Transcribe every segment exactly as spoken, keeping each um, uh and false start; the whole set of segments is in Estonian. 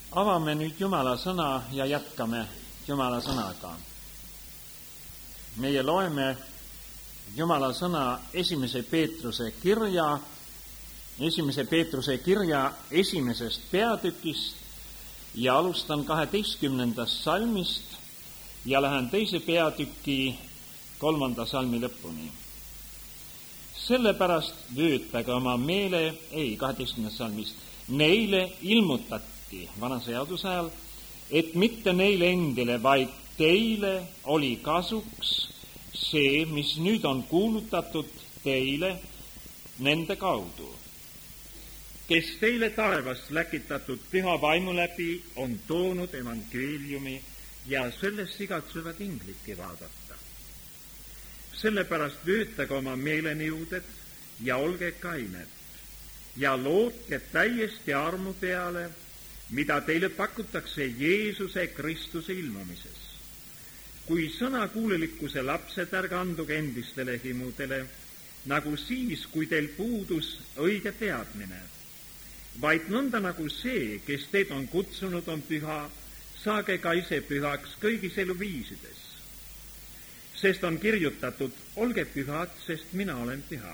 Avame nüüd Jumala sõna ja jätkame Jumala sõnaga. Meie loeme Jumala sõna esimese Peetruse kirja, esimese Peetruse kirja esimesest peatükist ja alustan kaheteistkümnendast salmist ja lähen teise peatüki kolmanda salmi lõpuni. Sellepärast vöötage oma meele, ei, kaheteistkümnendast salmist, neile ilmutati vana seaduse ajal, et mitte neile endile, vaid teile oli kasuks see, mis nüüd on kuulutatud teile nende kaudu, kes teile taevast läkitatud püha vaimu läbi on toonud evangeeliumi ja sellest igatsevad ingliki vaadata. Sellepärast vöötage oma meeleniuded ja olge kained ja lootke täiesti armu peale, mida teile pakutakse Jeesuse Kristuse ilmumises. Kui sõnakuulelikkuse lapsed, ärge anduge endistele himudele, nagu siis, kui teil puudus õige teadmine, vaid nõnda nagu see, kes teid on kutsunud, on püha, saage ka ise pühaks kõigis eluviisides. Sest on kirjutatud, olge pühad, sest mina olen püha.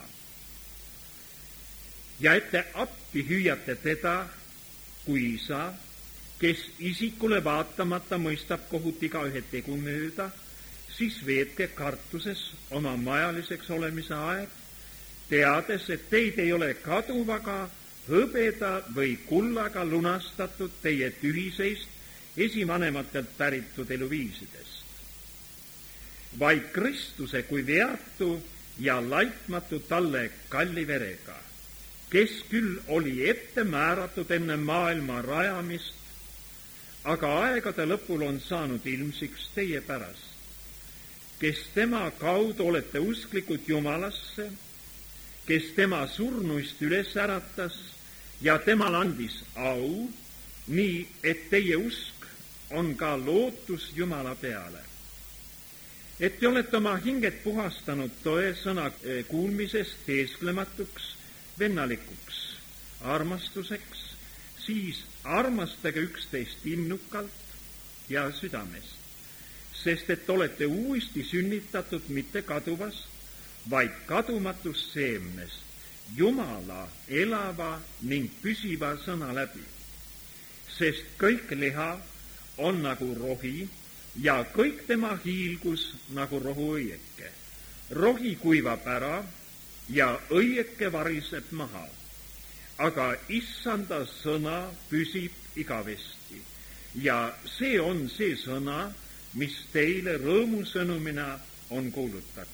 Ja et te appi hüüate teda, kui isa, kes isikule vaatamata mõistab kohut igaühe tegu mööda, siis veetke kartuses oma majaliseks olemise aeg, teades, et teid ei ole kaduvaga, hõbeda või kullaga lunastatud teie tühiseist esivanematelt päritud eluviisidest, vaid Kristuse kui veatu ja laitmatu talle kalli verega, kes küll oli ette määratud enne maailma rajamist, aga aegade lõpul on saanud ilmsiks teie pärast, kes tema kaudu olete usklikud Jumalasse, kes tema surnuist üles äratas ja temal andis au, nii et teie usk on ka lootus Jumala peale. Et te olete oma hinget puhastanud toe sõna kuulmisest teesklematuks, vennalikuks armastuseks, siis armastage üksteist innukalt ja südamest, sest et olete uuesti sünnitatud mitte kaduvast, vaid kadumatust seemnest, Jumala elava ning püsiva sõna läbi. Sest kõik liha on nagu rohi ja kõik tema hiilgus nagu rohuõieke. Rohi kuivab ära ja õieke variseb maha, aga issanda sõna püsib igavesti. Ja see on see sõna, mis teile rõõmusõnumina on kuulutatud.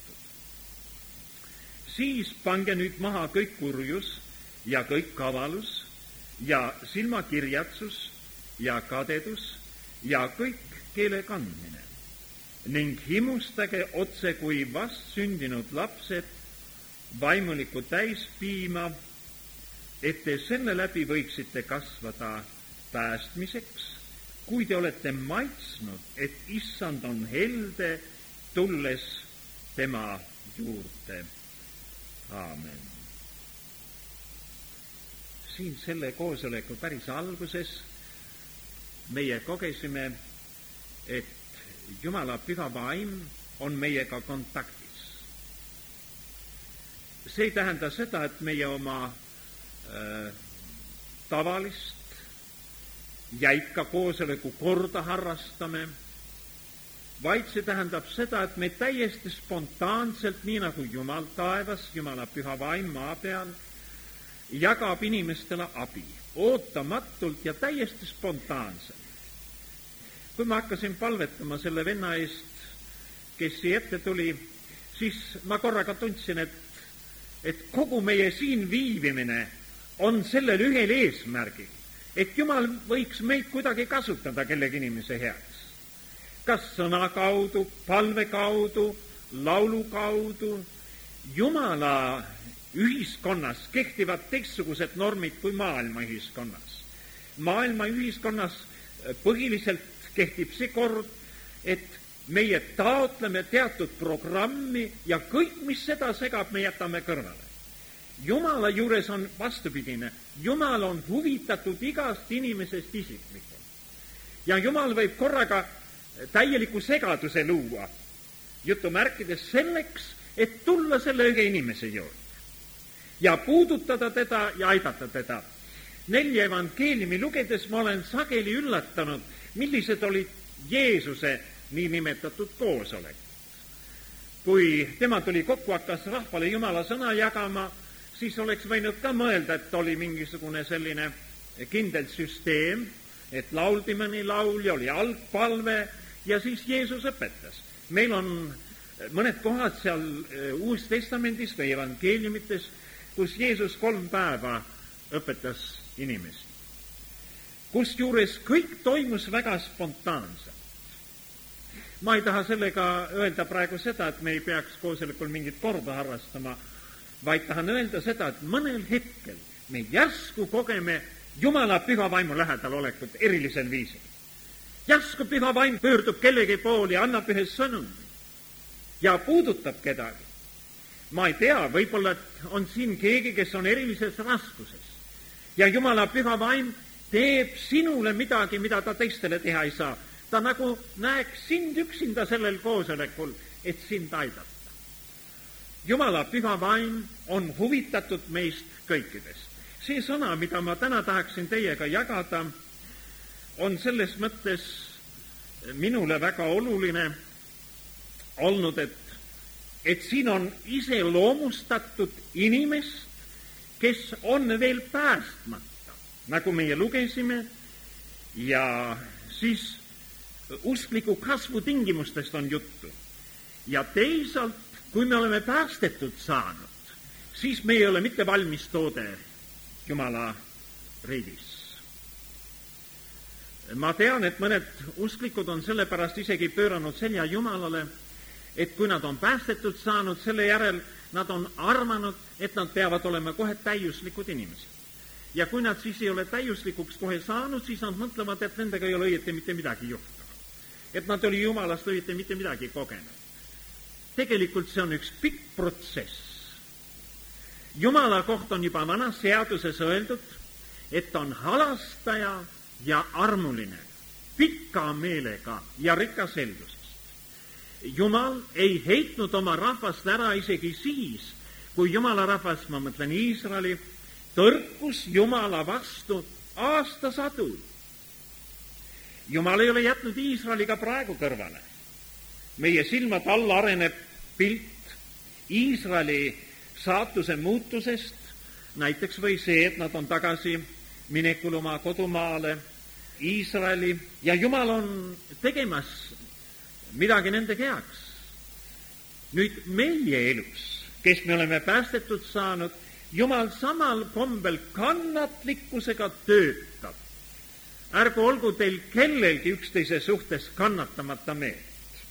Siis pange nüüd maha kõik kurjus ja kõik kavalus ja silmakirjatsus ja kadedus ja kõik keele kandmine ning himustage otse kui vast sündinud lapsed vaimulikku täispiima, et te selle läbi võiksite kasvada päästmiseks, kui te olete maitsnud, et issand on helde, tulles tema juurde. Aamen. Siin selle koosoleku päris alguses meie kogesime, et Jumala püha vaim on meiega kontaktis. See ei tähenda seda, et meie oma äh, tavalist jäika koosoleku korda harrastame, vaid see tähendab seda, et me täiesti spontaanselt, nii nagu Jumal taevas, Jumala püha vaim maa peal, jagab inimestele abi, ootamatult ja täiesti spontaanselt. Kui ma hakkasin palvetama selle venna eest, kes siia ette tuli, siis ma korraga tundsin, et, et kogu meie siin viibimine on sellel ühel eesmärgil, et Jumal võiks meid kuidagi kasutada kellegi inimese heaks. Kas sõna kaudu, palve kaudu, laulu kaudu. Jumala ühiskonnas kehtivad teistsugused normid kui maailma ühiskonnas. Maailma ühiskonnas põhiliselt kehtib see kord, et meie taotleme teatud programmi ja kõik, mis seda segab, me jätame kõrvale. Jumala juures on vastupidine. Jumal on huvitatud igast inimesest isiklikult. Ja Jumal võib korraga täieliku segaduse luua, jutumärkides selleks, et tulla selle ühe inimese juurde ja puudutada teda ja aidata teda. Nelja evangeeliumi lugedes ma olen sageli üllatanud, millised olid Jeesuse niinimetatud koosolekud. Kui tema tuli kokku, hakkas rahvale Jumala sõna jagama, siis oleks võinud ka mõelda, et oli mingisugune selline kindel süsteem, et lauldi mõni laul ja oli algpalve ja siis Jeesus õpetas. Meil on mõned kohad seal Uues Testamendis või evangeeliumites, kus Jeesus kolm päeva õpetas inimesi. Kusjuures kõik toimus väga spontaanselt. Ma ei taha sellega öelda praegu seda, et me ei peaks koosolekul mingit korda harrastama, vaid tahan öelda seda, et mõnel hetkel me järsku kogeme Jumala püha vaimu lähedal olekut erilisel viisil. Järsku püha vaim pöördub kellegi poole ja annab ühe sõnumi ja puudutab kedagi. Ma ei tea, võib-olla on siin keegi, kes on erilises raskuses ja Jumala püha vaim teeb sinule midagi, mida ta teistele teha ei saa. Ta nagu näeks sind üksinda sellel koosolekul, et sind aidata. Jumala püha vaim on huvitatud meist kõikidest. See sõna, mida ma täna tahaksin teiega jagada, on selles mõttes minule väga oluline olnud, et, et siin on iseloomustatud inimest, kes on veel päästmata, nagu meie lugesime, ja siis uskliku kasvu tingimustest on juttu. Ja teisalt, kui me oleme päästetud saanud, siis me ei ole mitte valmis toode Jumala riigis. Ma tean, et mõned usklikud on sellepärast isegi pööranud selja Jumalale, et kui nad on päästetud saanud, selle järel nad on arvanud, et nad peavad olema kohe täiuslikud inimesed. Ja kui nad siis ei ole täiuslikuks kohe saanud, siis nad mõtlevad, et nendega ei ole õieti mitte midagi juhtunud. Et nad oli Jumalast õieti mitte midagi kogenud. Tegelikult see on üks pikk protsess. Jumala koht on juba vanas seaduses öeldud, et on halastaja ja armuline, pika meelega ja rikas selgusest. Jumal ei heitnud oma rahvast ära isegi siis, kui Jumala rahvas, ma mõtlen Iisraeli, tõrkus Jumala vastu aastasadu. Jumal ei ole jätnud Iisraeliga praegu kõrvale. Meie silmad alla areneb pilt Iisraeli saatuse muutusest, näiteks või see, et nad on tagasi minekul oma kodumaale Iisraeli ja Jumal on tegemas midagi nende heaks. Nüüd meie elus, kes me oleme päästetud saanud, Jumal samal kombel kannatlikkusega töötab. Ärgu olgu teil kellelgi üksteise suhtes kannatamata meelt.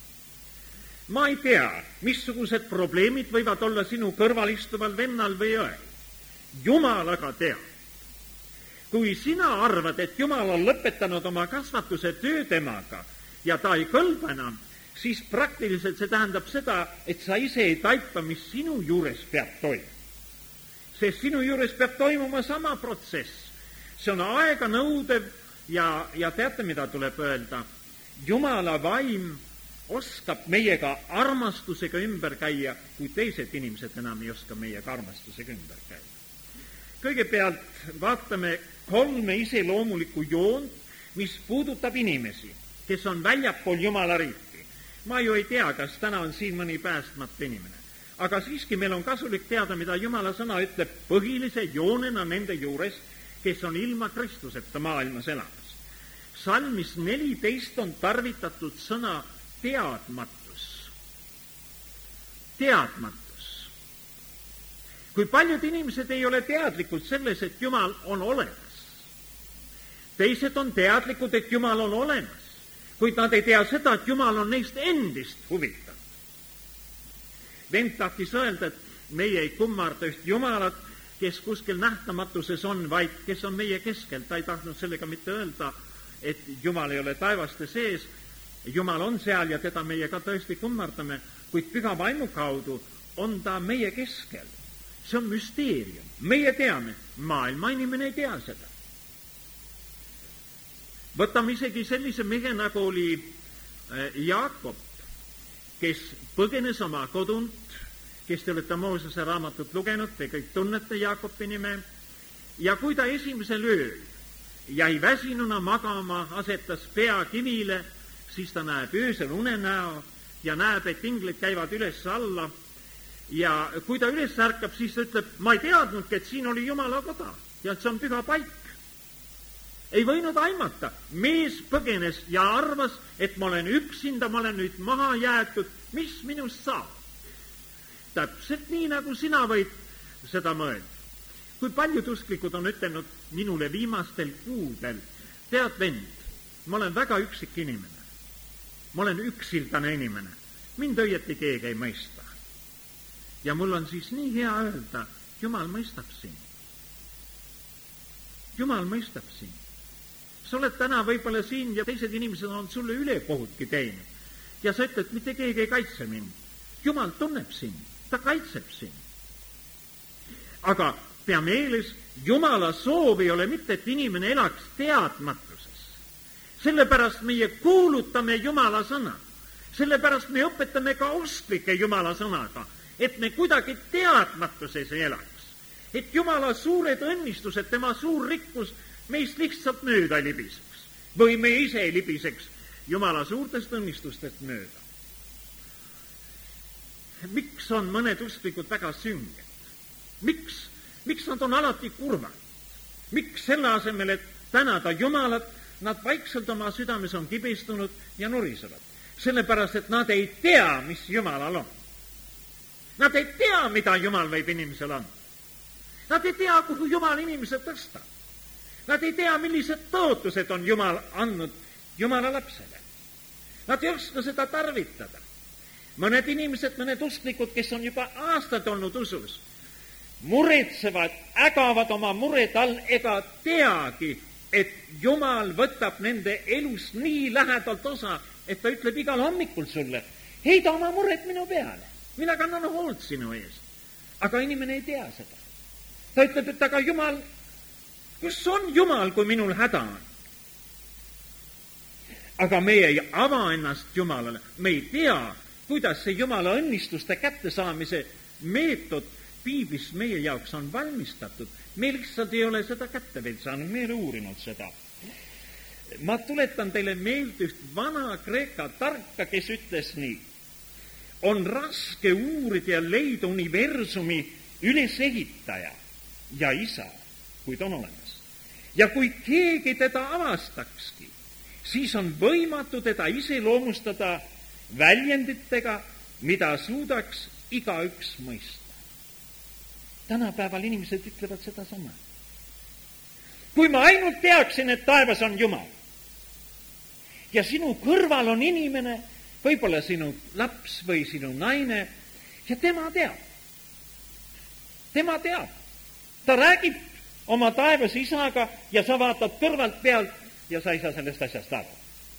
Ma ei tea, missugused probleemid võivad olla sinu kõrval istuval vennal või õel. Jumal aga teab. Kui sina arvad, et Jumal on lõpetanud oma kasvatuse töö temaga ja ta ei kõlba enam, siis praktiliselt see tähendab seda, et sa ise ei taipa, mis sinu juures peab toimuma. Sest sinu juures peab toimuma sama protsess. See on aega nõudev ja, ja teate, mida tuleb öelda? Jumala vaim oskab meiega armastusega ümber käia, kui teised inimesed enam ei oska meiega armastusega ümber käia. Kõigepealt vaatame kolme iseloomulikku joont, mis puudutab inimesi, kes on väljapool Jumala riiki. Ma ju ei tea, kas täna on siin mõni päästmata inimene. Aga siiski meil on kasulik teada, mida Jumala sõna ütleb põhilise joonena nende juures, kes on ilma Kristuseta maailmas elamas. Salmis neliteist on tarvitatud sõna teadmatus. Teadmatus. Kui paljud inimesed ei ole teadlikud selles, et Jumal on olemas. Teised on teadlikud, et Jumal on olemas, kuid nad ei tea seda, et Jumal on neist endist huvitav. Vend tahtis öelda, et meie ei kummarda üht Jumalat, kes kuskil nähtamatuses on, vaid kes on meie keskel. Ta ei tahtnud sellega mitte öelda, et Jumal ei ole taevaste sees. Jumal on seal ja teda meie ka tõesti kummardame, kuid püha vaimu kaudu on ta meie keskel. See on müsteerium. Meie teame, maailma inimene ei tea seda. Võtame isegi sellise mehe, nagu oli Jaakob, kes põgenes oma kodunt, kes te olete Moosese raamatut lugenud, te kõik tunnete Jaakobi nime, ja kui ta esimesel ööl jäi väsinuna magama, asetas pea kivile, siis ta näeb öösel unenäo ja näeb, et inglid käivad üles-alla ja kui ta üles ärkab, siis ta ütleb, ma ei teadnudki, et siin oli Jumala koda ja et see on püha paik. Ei võinud aimata, mees põgenes ja arvas, et ma olen üksinda, ma olen nüüd maha jäetud, mis minust saab? Täpselt nii, nagu sina võid seda mõelda. Kui paljud usklikud on ütelnud minule viimastel kuudel, tead vend, ma olen väga üksik inimene. Ma olen üksildane inimene. Mind õieti keegi ei mõista. Ja mul on siis nii hea öelda, Jumal mõistab sind. Jumal mõistab sind. Sa oled täna võib-olla siin ja teised inimesed on sulle ülekohutki teinud. Ja sa ütled, mitte keegi ei kaitse mind. Jumal tunneb sind, ta kaitseb sind. Aga pea meeles, Jumala soov ei ole mitte, et inimene elaks teadmatuses. Sellepärast meie kuulutame Jumala sõna. Sellepärast me õpetame ka usklike Jumala sõnaga, et me kuidagi teadmatuses ei elaks. Et Jumala suured õnnistused, tema suur rikkus meist lihtsalt mööda libiseks. Või me ise libiseks Jumala suurtest õnnistustest mööda. Miks on mõned usklikud väga sünged? Miks? Miks nad on alati kurvad? Miks selle asemel, et tänada Jumalat, nad vaikselt oma südames on kibestunud ja nurisevad? Sellepärast, et nad ei tea, mis Jumalal on. Nad ei tea, mida Jumal võib inimesel anda. Nad ei tea, kuhu Jumal inimesed tõstab. Nad ei tea, millised tõotused on Jumal andnud Jumala lapsele. Nad ei oska seda tarvitada. Mõned inimesed, mõned usklikud, kes on juba aastad olnud usus, muretsevad, ägavad oma mured all ega teagi, et Jumal võtab nende elus nii lähedalt osa, et ta ütleb igal hommikul sulle, heida oma mured minu peale, mina kannan hoolt sinu eest. Aga inimene ei tea seda. Ta ütleb, et aga Jumal, kus on Jumal, kui minul häda on? Aga me ei ava ennast Jumalale, me ei tea, kuidas see Jumala õnnistuste kättesaamise meetod Piiblis meie jaoks on valmistatud. Me lihtsalt ei ole seda kätte veel saanud, me ei ole uurinud seda. Ma tuletan teile meelde üht vana Kreeka tarka, kes ütles nii. On raske uurida ja leida universumi ülesehitaja ja isa, kuid on olemas. Ja kui keegi teda avastakski, siis on võimatu teda iseloomustada väljenditega, mida suudaks igaüks mõista. Tänapäeval inimesed ütlevad seda sama. Kui ma ainult teaksin, et taevas on Jumal ja sinu kõrval on inimene, võib-olla sinu laps või sinu naine, ja tema teab. Tema teab. Ta räägib oma taevas isaga ja sa vaatad kõrvalt pealt ja sa ei saa sellest asjast aru.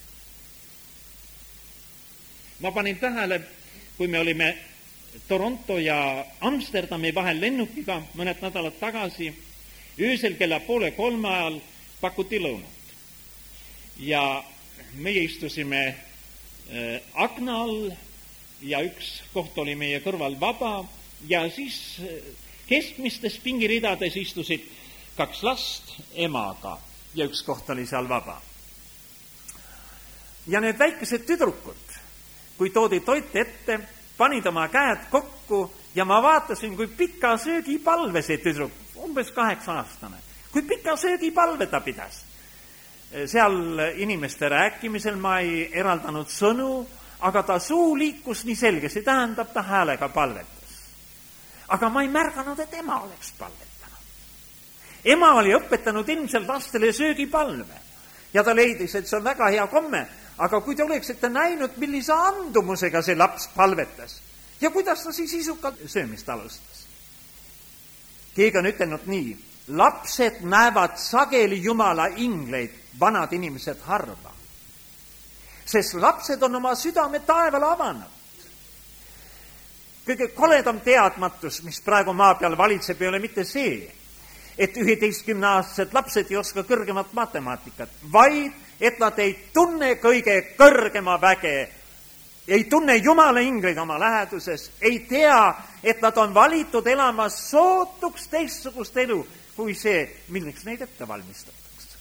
Ma panin tähele, kui me olime Toronto ja Amsterdami vahel lennukiga mõned nädalad tagasi, öösel kella poole kolme ajal pakuti lõunat. Ja meie istusime äh, akna all ja üks koht oli meie kõrval vaba ja siis keskmistes pingiridades istusid kaks last emaga ja üks koht oli seal vaba. Ja need väikesed tüdrukud, kui toodi toit ette, panid oma käed kokku ja ma vaatasin, kui pika söögipalve see tüdruk, umbes kaheksa aastane, kui pika söögipalve ta pidas. Seal inimeste rääkimisel ma ei eraldanud sõnu, aga ta suu liikus nii selge, see tähendab, ta häälega palvetas. Aga ma ei märganud, et ema oleks palvetanud. Ema oli õpetanud ilmselt lastele söögipalve ja ta leidis, et see on väga hea komme. Aga kui te oleksite näinud, millise andumusega see laps palvetas ja kuidas ta siis isukalt söömist alustas. Keegi on ütelnud nii, lapsed näevad sageli Jumala ingleid, vanad inimesed harva. Sest lapsed on oma südame taevale avanud. Kõige koledam teadmatus, mis praegu maa peal valitseb, ei ole mitte see, et üheteistkümneaastased lapsed ei oska kõrgemat matemaatikat, vaid et nad ei tunne kõige kõrgema väge, ei tunne Jumala ingleid oma läheduses, ei tea, et nad on valitud elama sootuks teistsugust elu kui see, milleks neid ette valmistatakse.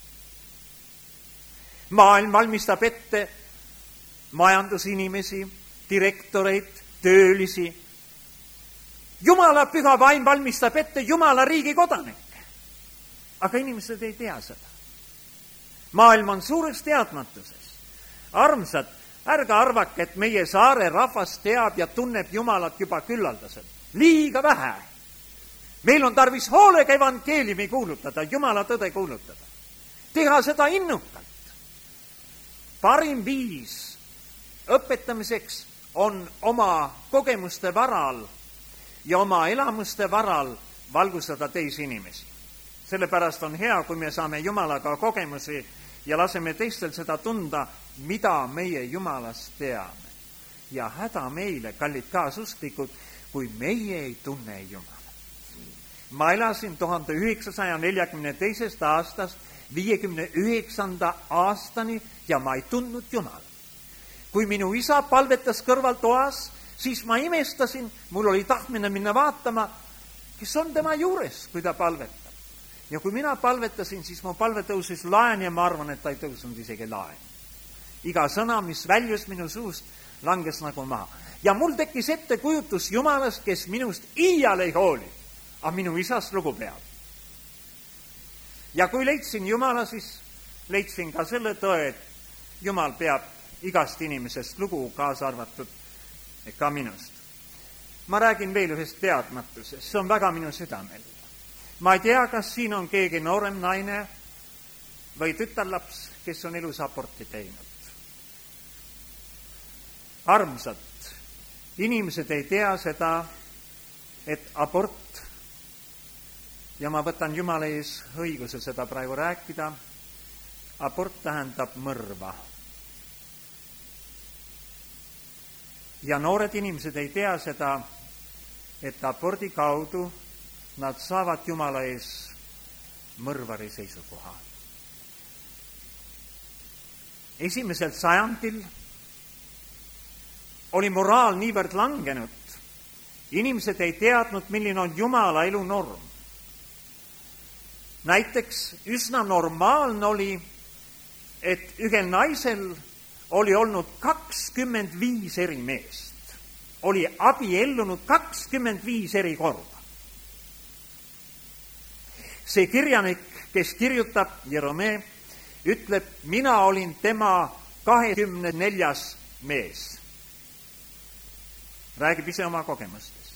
Maailm valmistab ette majandusinimesi, direktoreid, töölisi. Jumala püha vaim valmistab ette Jumala riigi kodanikke. Aga inimesed ei tea seda. Maailm on suures teadmatuses. Armsad, ärge arvake, et meie saare rahvas teab ja tunneb Jumalat juba küllaldaselt. Liiga vähe. Meil on tarvis hoolega evangeeliumi kuulutada, Jumala tõde kuulutada. Teha seda innukalt. Parim viis õpetamiseks on oma kogemuste varal ja oma elamuste varal valgustada teisi inimesi. Sellepärast on hea, kui me saame Jumalaga kogemusi ja laseme teistel seda tunda, mida meie Jumalast teame. Ja häda meile, kallid kaasusklikud, kui meie ei tunne Jumalat. Ma elasin tuhande üheksasaja neljakümne teisest aastast viiekümne üheksanda aastani ja ma ei tundnud Jumalat. Kui minu isa palvetas kõrvaltoas, siis ma imestasin, mul oli tahtmine minna vaatama, kes on tema juures, kui ta palvetab. Ja kui mina palvetasin, siis mu palve tõusis laen ja ma arvan, et ta ei tõusnud isegi laen. Iga sõna, mis väljus minu suust, langes nagu maha. Ja mul tekkis ette kujutus Jumalast, kes minust iial ei hooli, aga minu isast lugu peab. Ja kui leidsin Jumala, siis leidsin ka selle tõe, et Jumal peab igast inimesest lugu, kaasa arvatud ka minust. Ma räägin veel ühest teadmatusest, see on väga minu südamel. Ma ei tea, kas siin on keegi noorem naine või tütarlaps, kes on elus aborti teinud. Armsad, inimesed ei tea seda, et abort, ja ma võtan Jumala ees õiguse seda praegu rääkida, abort tähendab mõrva. Ja noored inimesed ei tea seda, et abordi kaudu nad saavad Jumala ees mõrvari seisukoha. Esimesel sajandil oli moraal niivõrd langenud. Inimesed ei teadnud, milline on Jumala elu norm. Näiteks üsna normaalne oli, et ühel naisel oli olnud kakskümmend viis eri meest. Oli abiellunud kakskümmend viis eri korda. See kirjanik, kes kirjutab, Jerome, ütleb, mina olin tema kahekümne neljas mees. Räägib ise oma kogemustest.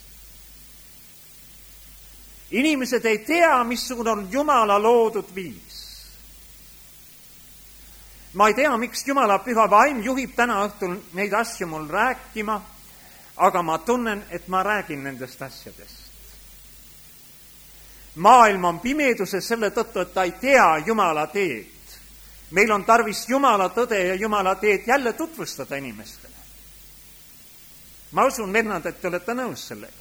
Inimesed ei tea, missugune on Jumala loodud viis. Ma ei tea, miks Jumala püha vaim juhib täna õhtul neid asju mul rääkima, aga ma tunnen, et ma räägin nendest asjadest. Maailm on pimeduses selle tõttu, et ta ei tea Jumala teed. Meil on tarvis Jumala tõde ja Jumala teed jälle tutvustada inimestele. Ma usun, vennad, et te olete nõus sellega.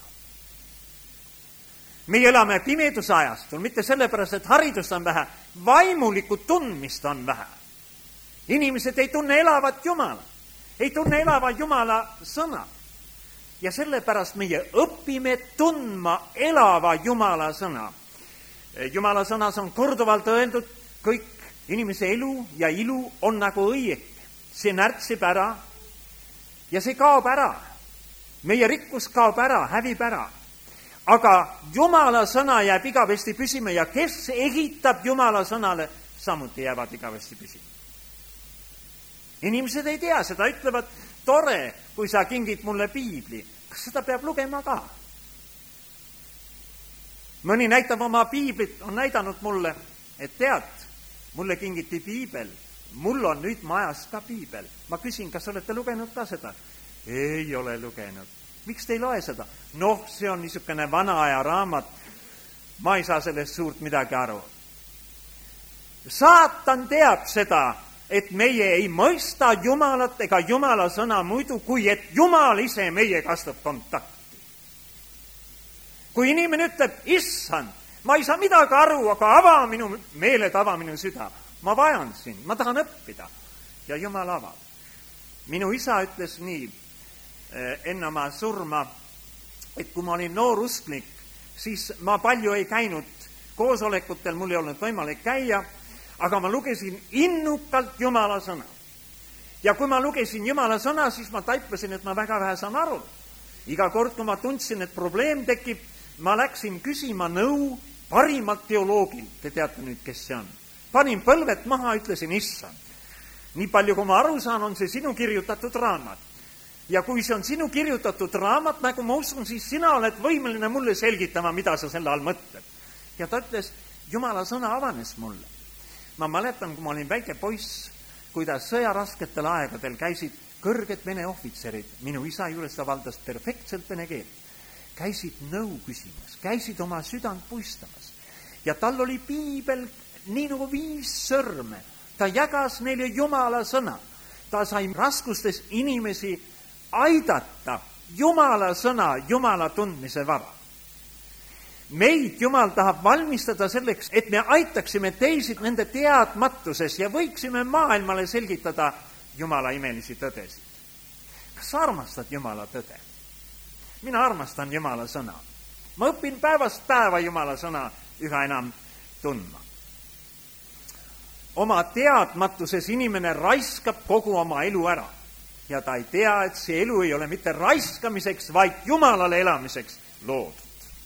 Meie elame pimeduse ajastul, mitte sellepärast, et haridust on vähe, vaimulikku tundmist on vähe. Inimesed ei tunne elavat Jumala, ei tunne elava Jumala sõna. Ja sellepärast meie õpime tundma elava Jumala sõna. Jumala sõnas on korduvalt öeldud, kõik inimese elu ja ilu on nagu õiek. See närtsib ära ja see kaob ära. Meie rikkus kaob ära, hävib ära. Aga Jumala sõna jääb igavesti püsima ja kes ehitab Jumala sõnale, samuti jäävad igavesti püsima. Inimesed ei tea seda, ütlevad, tore, kui sa kingid mulle piibli. Kas seda peab lugema ka? Mõni näitab oma piiblit, on näidanud mulle, et tead, mulle kingiti piibel, mul on nüüd majas ka piibel. Ma küsin, kas olete lugenud ka seda? Ei ole lugenud. Miks te ei loe seda? Noh, see on niisugune vana aja raamat. Ma ei saa sellest suurt midagi aru. Saatan teab seda, et meie ei mõista Jumalat ega Jumala sõna muidu, kui et Jumal ise meie kastab kontakti. Kui inimene ütleb, issand, ma ei saa midagi aru, aga ava minu meeled, ava minu süda. Ma vajan sind, ma tahan õppida. Ja Jumal avab. Minu isa ütles nii enne oma surma, et kui ma olin noor usklik, siis ma palju ei käinud koosolekutel, mul ei olnud võimalik käia, aga ma lugesin innukalt Jumala sõna. Ja kui ma lugesin Jumala sõna, siis ma taipasin, et ma väga vähe saan aru. Iga kord, kui ma tundsin, et probleem tekib, ma läksin küsima nõu parimalt teoloogilt. Te teate nüüd, kes see on. Panin põlvet maha, ütlesin, issand. Nii palju, kui ma aru saan, on see sinu kirjutatud raamat. Ja kui see on sinu kirjutatud raamat, nagu ma usun, siis sina oled võimeline mulle selgitama, mida sa selle all mõtled. Ja ta ütles, Jumala sõna avanes mulle. Ma mäletan, kui ma olin väike poiss, kuidas sõjarasketel aegadel käisid kõrged vene ohvitserid, minu isa juures ta valdas perfektselt vene keelt, käisid nõu küsimas, käisid oma südant puistamas. Ja tal oli piibel nii nagu viis sõrme. Ta jagas neile Jumala sõna. Ta sai raskustes inimesi aidata Jumala sõna, Jumala tundmise vara. Meid Jumal tahab valmistada selleks, et me aitaksime teisi nende teadmatuses ja võiksime maailmale selgitada Jumala imelisi tõdesid. Kas sa armastad Jumala tõde? Mina armastan Jumala sõna. Ma õpin päevast päeva Jumala sõna üha enam tundma. Oma teadmatuses inimene raiskab kogu oma elu ära. Ja ta ei tea, et see elu ei ole mitte raiskamiseks, vaid Jumalale elamiseks loodud.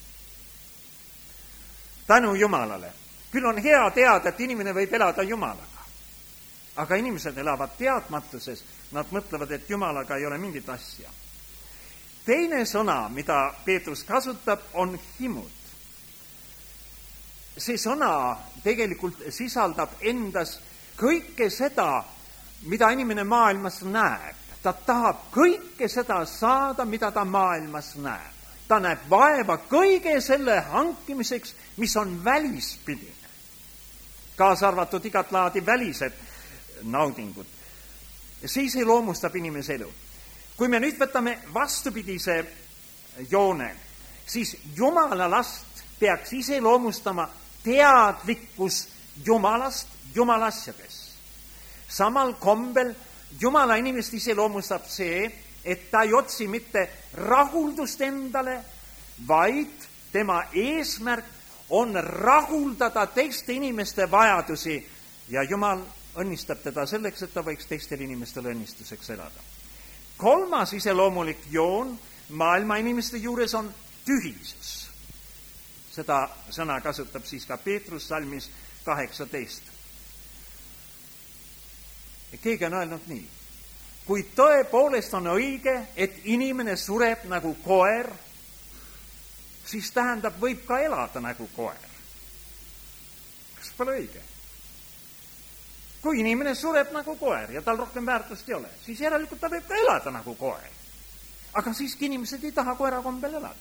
Tänu Jumalale. Küll on hea teada, et inimene võib elada Jumalaga. Aga inimesed elavad teadmatuses, nad mõtlevad, et Jumalaga ei ole mingit asja. Teine sõna, mida Peetrus kasutab, on himud. See sõna tegelikult sisaldab endas kõike seda, mida inimene maailmas näeb. Ta tahab kõike seda saada, mida ta maailmas näeb. Ta näeb vaeva kõige selle hankimiseks, mis on välispidine. Kaasa arvatud igat laadi välised naudingud. Siis ei loomustab inimese elu. Kui me nüüd võtame vastupidise joone, siis Jumala last peaks ise loomustama teadlikkus Jumalast, Jumala asjades. Samal kombel Jumala inimest ise loomustab see, et ta ei otsi mitte rahuldust endale, vaid tema eesmärk on rahuldada teiste inimeste vajadusi ja Jumal õnnistab teda selleks, et ta võiks teistel inimestele õnnistuseks elada. Kolmas iseloomulik joon maailma inimeste juures on tühisus. Seda sõna kasutab siis ka Peetrus salmis kaheksateist. Ja keegi on öelnud nii, kui tõepoolest on õige, et inimene sureb nagu koer, siis tähendab, võib ka elada nagu koer. Kas pole õige? Kui inimene sureb nagu koer ja tal rohkem väärtust ei ole, siis järelikult ta võib ka elada nagu koer. Aga siiski inimesed ei taha koera kombel elada.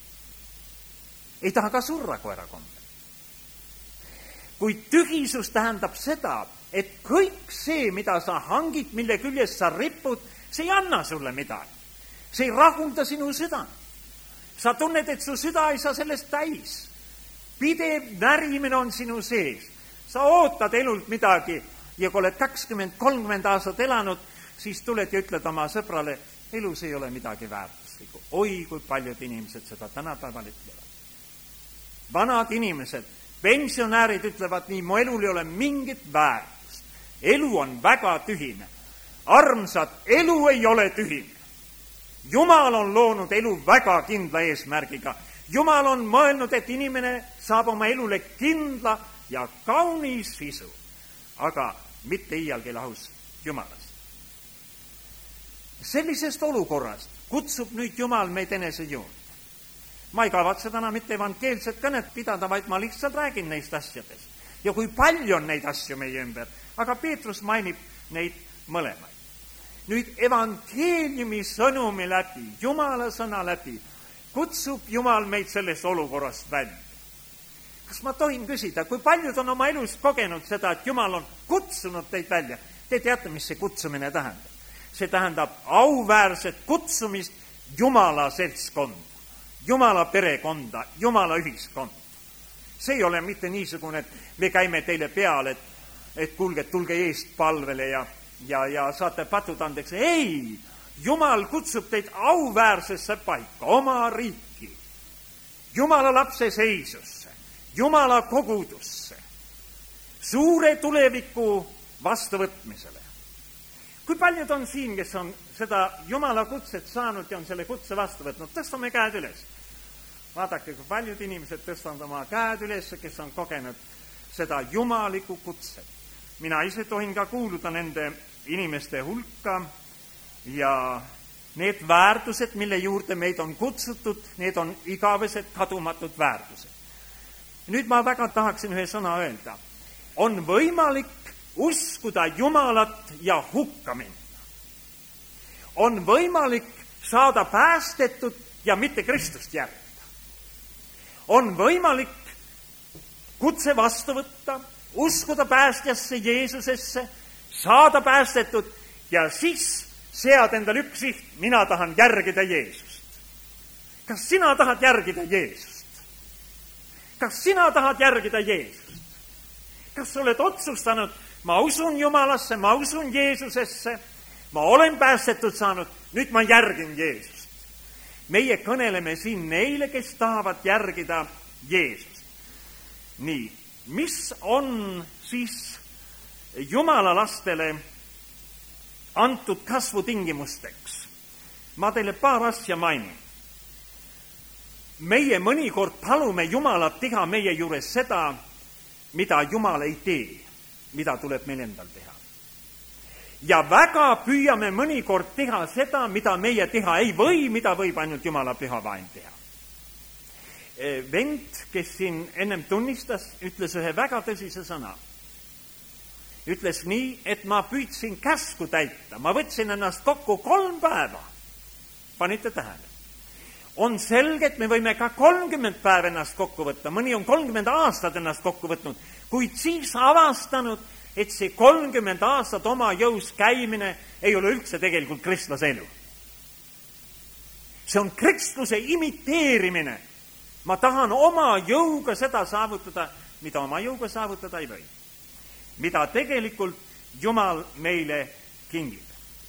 Ei taha ka surra koera kombel. Kui tühisus tähendab seda, et kõik see, mida sa hangid, mille küljes sa ripud, see ei anna sulle midagi. See ei rahulda sinu süda. Sa tunned, et su süda ei saa sellest täis. Pidev närimine on sinu sees. Sa ootad elult midagi ja kui oled kakskümmend kolmkümmend aastat elanud, siis tuled ja ütled oma sõbrale, elus ei ole midagi väärtuslikku. Oi, kui paljud inimesed seda tänapäeval ütlevad. Vanad inimesed, pensionäärid ütlevad nii, mu elul ei ole mingit väärtust. Elu on väga tühine. Armsad, elu ei ole tühine. Jumal on loonud elu väga kindla eesmärgiga. Jumal on mõelnud, et inimene saab oma elule kindla ja kaunis sisu, aga mitte iialgi lahus Jumalast. Sellisest olukorrast kutsub nüüd Jumal meid enese juurde. Ma ei kavatse täna mitte evangeelset kõnet pidada, vaid ma lihtsalt räägin neist asjadest. Ja kui palju on neid asju meie ümber, aga Peetrus mainib neid mõlemaid. Nüüd evangeeliumi sõnumi läbi, Jumala sõna läbi, kutsub Jumal meid sellest olukorrast välja. Kas ma tohin küsida, kui paljud on oma elus kogenud seda, et Jumal on kutsunud teid välja? Te teate, mis see kutsumine tähendab. See tähendab auväärset kutsumist Jumala seltskonda, Jumala perekonda, Jumala ühiskonda. see ei ole mitte niisugune, et me käime teile peal, et, et kuulge, tulge eest palvele ja, ja, ja saate patud andeks. Ei, Jumal kutsub teid auväärsesse paika, oma riiki, Jumala lapse seisusse, Jumala kogudusse, suure tuleviku vastuvõtmisele. Kui paljud on siin, kes on seda Jumala kutset saanud ja on selle kutse vastu võtnud? Tõstame käed üles. Vaadake, kui paljud inimesed tõstavad oma käed üles, kes on kogenud seda jumaliku kutset. Mina ise tohin ka kuuluda nende inimeste hulka ja need väärtused, mille juurde meid on kutsutud, need on igavesed kadumatud väärtused. Nüüd ma väga tahaksin ühe sõna öelda. On võimalik uskuda Jumalat ja hukka minna. On võimalik saada päästetud ja mitte Kristust järgida. On võimalik kutse vastu võtta, uskuda päästjasse Jeesusesse, saada päästetud ja siis sead endal üks siht, mina tahan järgida Jeesust. Kas sina tahad järgida Jeesust? Kas sina tahad järgida Jeesust? Kas sa oled otsustanud, ma usun Jumalasse, ma usun Jeesusesse, ma olen päästetud saanud, nüüd ma järgin Jeesust. Meie kõneleme siin neile, kes tahavad järgida Jeesust. Nii, mis on siis Jumala lastele antud kasvutingimusteks? Ma teile paar asja mainin. Meie mõnikord palume Jumalat teha meie juures seda, mida Jumal ei tee, mida tuleb meil endal teha. Ja väga püüame mõnikord teha seda, mida meie teha ei või, mida võib ainult Jumala püha vaim teha. Vend, kes siin ennem tunnistas, ütles ühe väga tõsise sõna. Ütles nii, et ma püüdsin käsku täita. Ma võtsin ennast kokku kolm päeva. Panite tähele? On selge, et me võime ka kolmkümmend päeva ennast kokku võtta. Mõni on kolmkümmend aastat ennast kokku võtnud, kuid siis avastanud, et see kolmkümmend aastat oma jõus käimine ei ole üldse tegelikult kristlase elu. See on kristluse imiteerimine. Ma tahan oma jõuga seda saavutada, mida oma jõuga saavutada ei või. Mida tegelikult Jumal meile kingib.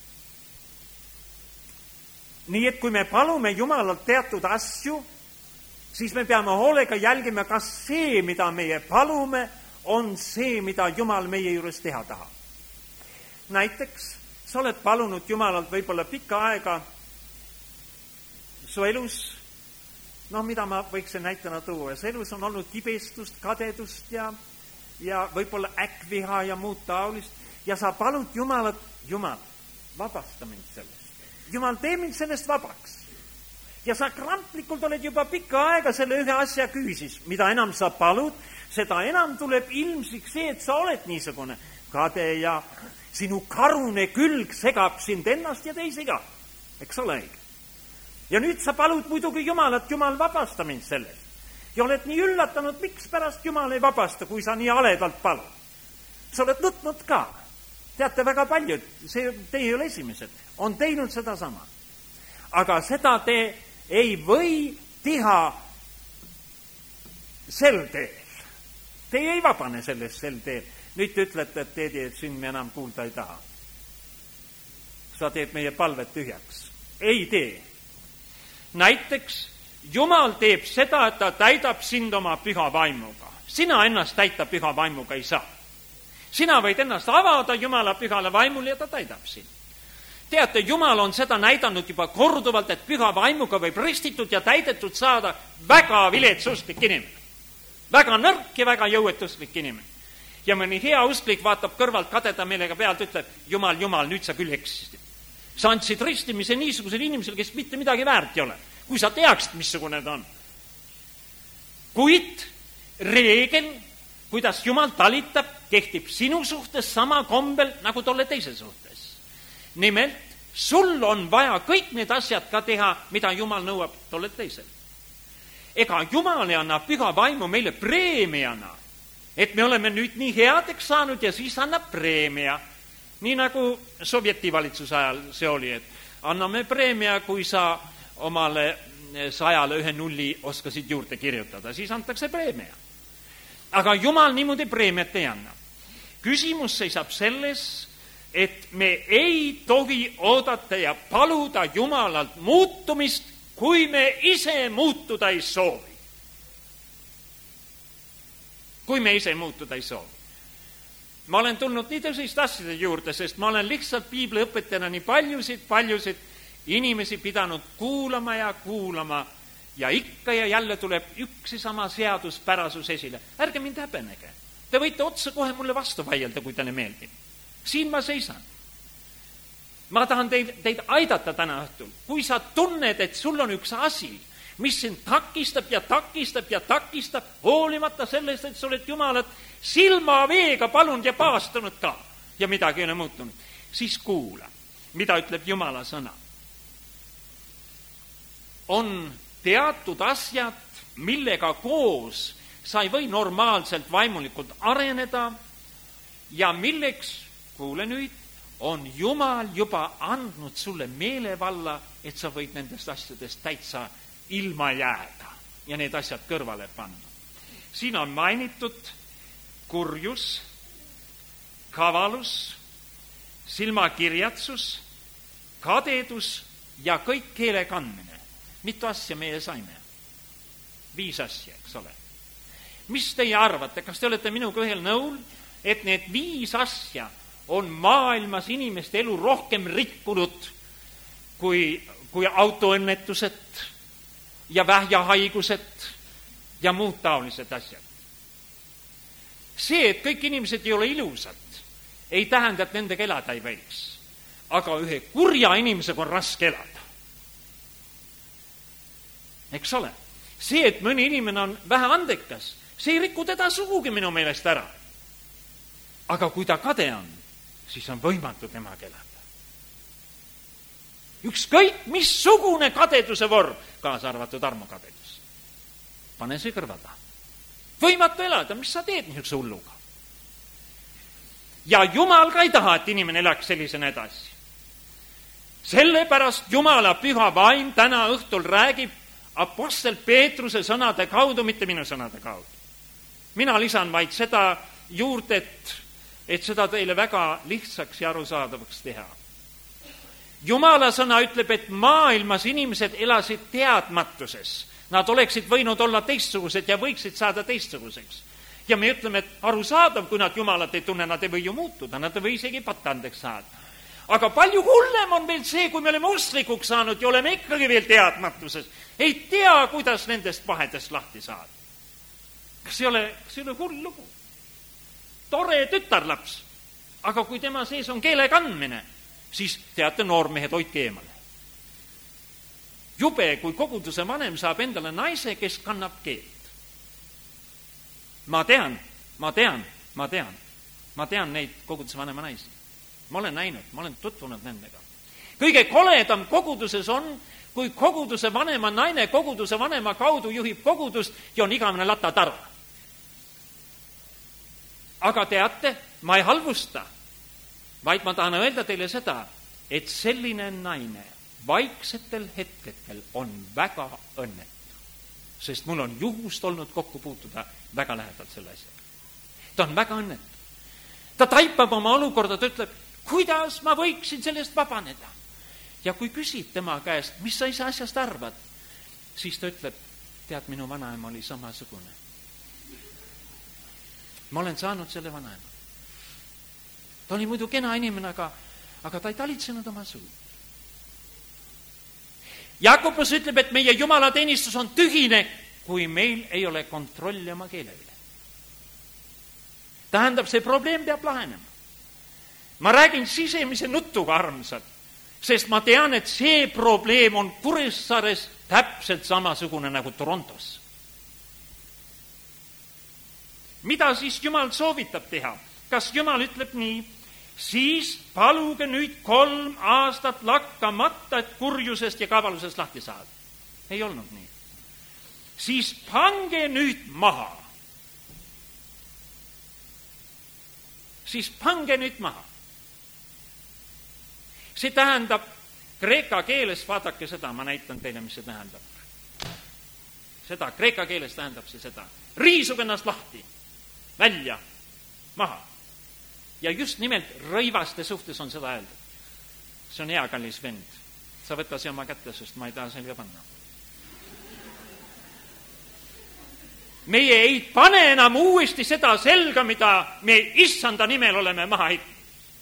Nii et kui me palume Jumalalt teatud asju, siis me peame hoolega jälgima, kas see, mida meie palume, on see, mida Jumal meie juures teha tahab. Näiteks, sa oled palunud Jumalalt võib-olla pikka aega su elus, no mida ma võiksin näitena tuua, see elus on olnud kibestust, kadedust ja, ja võib-olla äkkviha ja muud taolist ja sa palud Jumalat, Jumal, vabasta mind sellest. Jumal, tee mind sellest vabaks. Ja sa kramplikult oled juba pikka aega selle ühe asja küüsis, mida enam sa palud, seda enam tuleb ilmsiks see, et sa oled niisugune kade ja sinu karune külg segab sind ennast ja teisi ka. Eks ole õige? Ja nüüd sa palud muidugi Jumalat, Jumal, vabasta mind sellest. Ja oled nii üllatanud, miks pärast Jumal ei vabasta, kui sa nii aledalt palud. Sa oled nutnud ka. Teate, väga paljud, see te ei ole esimesed, on teinud seda sama. Aga seda te ei või teha sel teel. Te ei vabane sellest sel teel. Nüüd te ütlete, et teedi, et siin me enam kuulda ei taha. Sa teed meie palvet tühjaks. Ei tee. Näiteks Jumal teeb seda, et ta täidab sind oma püha vaimuga. Sina ennast täita püha vaimuga ei saa. Sina võid ennast avada Jumala pühale vaimule ja ta täidab sind. Teate, Jumal on seda näidanud juba korduvalt, et püha vaimuga võib ristitud ja täidetud saada väga viletsuslik inimene. Väga nõrk ja väga jõuetuslik inimene. Ja mõni hea usklik vaatab kõrvalt kadeda meelega pealt, ütleb, Jumal, Jumal, nüüd sa küll eksisid. Sa andsid ristimise niisugusel inimesel, kes mitte midagi väärt ei ole. Kui sa teaksid, missugune ta on. Kuid reegel, kuidas Jumal talitab, kehtib sinu suhtes sama kombel nagu tolle teise suhtes. Nimelt, sul on vaja kõik need asjad ka teha, mida Jumal nõuab tolle teisel. Ega Jumal ei anna püha vaimu meile preemiana, et me oleme nüüd nii headeks saanud ja siis annab preemia. Nii nagu Sovjeti valitsuse ajal see oli, et anname preemia, kui sa omale sajale ühe nulli oskasid juurde kirjutada, siis antakse preemia. aga Jumal niimoodi preemiat ei anna. Küsimus seisab selles, et me ei tohi oodata ja paluda Jumalalt muutumist, kui me ise muutuda ei soovi. Kui me ise muutuda ei soovi. Ma olen tulnud nii tõsiste asjade juurde, sest ma olen lihtsalt piibliõpetajana nii paljusid, paljusid inimesi pidanud kuulama ja kuulama ja ikka ja jälle tuleb üks ja sama seaduspärasus esile. Ärge mind häbenege. Te võite otsa kohe mulle vastu vaielda, kui teile meeldib. Siin ma seisan. Ma tahan teid, teid aidata täna õhtul. Kui sa tunned, et sul on üks asi, mis sind takistab ja takistab ja takistab, hoolimata sellest, et sa oled Jumalat silma veega palunud ja paastunud ka ja midagi ei ole muutunud, siis kuula, mida ütleb Jumala sõna. On teatud asjad, millega koos sa ei või normaalselt vaimulikult areneda ja milleks, kuule nüüd, on Jumal juba andnud sulle meelevalla, et sa võid nendest asjadest täitsa ilma jääda ja need asjad kõrvale panna. Siin on mainitud kurjus, kavalus, silmakirjatsus, kadedus ja kõik keele kandmine. Mitu asja meie saime? Viis asja, eks ole. Mis teie arvate, kas te olete minuga ühel nõul, et need viis asja on maailmas inimeste elu rohkem rikkunud kui, kui autoõnnetused ja vähjahaigused ja muud taolised asjad? See, et kõik inimesed ei ole ilusad, ei tähenda, et nendega elada ei võiks. Aga ühe kurja inimesega on raske elada. Eks ole? See, et mõni inimene on vähe andekas, see ei riku teda sugugi minu meelest ära. Aga kui ta kade on, siis on võimatu temaga elada. Ükskõik missugune kadeduse vorm, kaasa arvatud armukadedus. Pane see kõrvada. Võimatu elada, mis sa teed niisuguse hulluga? Ja Jumal ka ei taha, et inimene elaks sellisena edasi. Sellepärast Jumala püha vaim täna õhtul räägib apostel Peetruse sõnade kaudu, mitte minu sõnade kaudu. Mina lisan vaid seda juurde, et, et seda teile väga lihtsaks ja arusaadavaks teha. Jumala sõna ütleb, et maailmas inimesed elasid teadmatuses. Nad oleksid võinud olla teistsugused ja võiksid saada teistsuguseks. Ja me ütleme, et arusaadav, kui nad Jumalat ei tunne, nad ei või ju muutuda, nad ei või isegi patandeks saada. Aga palju hullem on veel see, kui me oleme usklikuks saanud ja oleme ikkagi veel teadmatuses. Ei tea, kuidas nendest vahedest lahti saada. Kas ei ole, kas ei ole hull lugu? Tore tütarlaps. Aga kui tema sees on keele kandmine, siis teate, noormehed, hoidke eemale. Jube, kui koguduse vanem saab endale naise, kes kannab keelt. Ma tean, ma tean, ma tean. Ma tean neid koguduse vanema naisi. Ma olen näinud, ma olen tutvunud nendega. Kõige koledam koguduses on, kui koguduse vanema naine koguduse vanema kaudu juhib kogudust ja on igavene latatarva. Aga teate, ma ei halvusta, vaid ma tahan öelda teile seda, et selline naine vaiksetel hetketel on väga õnnetu, sest mul on juhust olnud kokku puutuda väga lähedalt selle asjaga. Ta on väga õnnetu. Ta taipab oma olukorda, ta ütleb, kuidas ma võiksin sellest vabaneda. Ja kui küsid tema käest, mis sa ise asjast arvad, siis ta ütleb, tead, minu vanaema oli samasugune. Ma olen saanud selle vanaema. Ta oli muidu kena inimene, aga, aga ta ei talitsenud oma suud. Jakobus ütleb, et meie Jumala teenistus on tühine, kui meil ei ole kontrolli oma keele üle. Tähendab, see probleem peab lahenema. Ma räägin sisemise nutuga, armsad, sest ma tean, et see probleem on Kuressaares täpselt samasugune nagu Torontos. Mida siis Jumal soovitab teha? Kas Jumal ütleb nii, siis paluge nüüd kolm aastat lakkamata, et kurjusest ja kavalusest lahti saada? Ei olnud nii. Siis pange nüüd maha. Siis pange nüüd maha. See tähendab, kreeka keeles, vaadake seda, ma näitan teile, mis see tähendab. Seda, kreeka keeles tähendab see seda. Riisuge ennast lahti. välja, maha. Ja just nimelt rõivaste suhtes on seda öeldud. See on hea, kallis vend. Sa võta see oma kätte, sest ma ei taha selga panna. Meie ei pane enam uuesti seda selga, mida me issanda nimel oleme maha heitnud.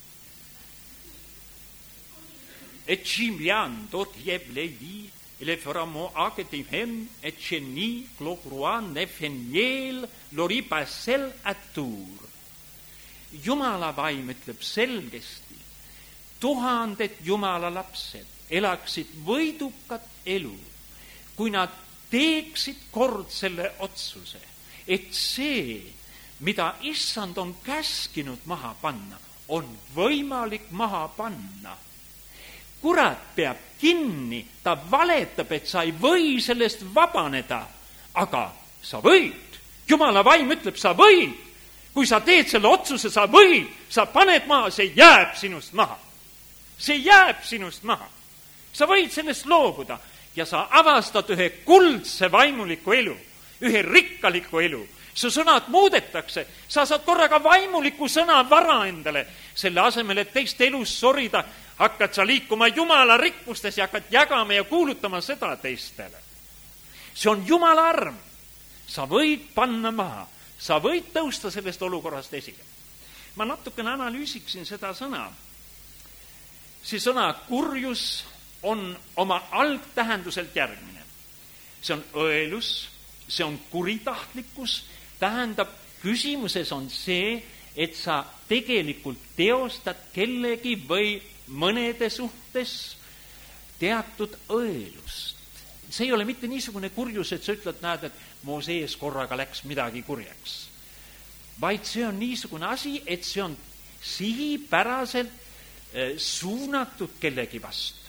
Et Chimian dot jeblevi ele foramo aketivhem et cheni glokruan nefeniel loripasel atur. Jumala vaim ütleb selgesti, tuhanded Jumala lapsed elaksid võidukat elu, kui nad teeksid kord selle otsuse, et see, mida issand on käskinud maha panna, on võimalik maha panna. Kurat peab kinni, ta valetab, et sa ei või sellest vabaneda, aga sa võid. Jumala vaim ütleb, sa võid. Kui sa teed selle otsuse, sa võid, sa paned maha, see jääb sinust maha. See jääb sinust maha. Sa võid sellest loobuda ja sa avastad ühe kuldse vaimuliku elu, ühe rikkaliku elu. Su sõnad muudetakse, sa saad korraga vaimuliku sõna vara endale. Selle asemel, et teist elus sorida, hakkad sa liikuma Jumala rikkustes ja hakkad jagama ja kuulutama seda teistele. See on Jumala arm. Sa võid panna maha, sa võid tõusta sellest olukorrast esile. Ma natukene analüüsiksin seda sõna. See sõna kurjus on oma algtähenduselt järgmine. See on õelus, see on kuritahtlikkus, tähendab, küsimuses on see, et sa tegelikult teostad kellegi või mõnede suhtes teatud õelust. See ei ole mitte niisugune kurjus, et sa ütled, näed, et Mooses korraga läks midagi kurjaks. Vaid see on niisugune asi, et see on sihipäraselt suunatud kellegi vastu.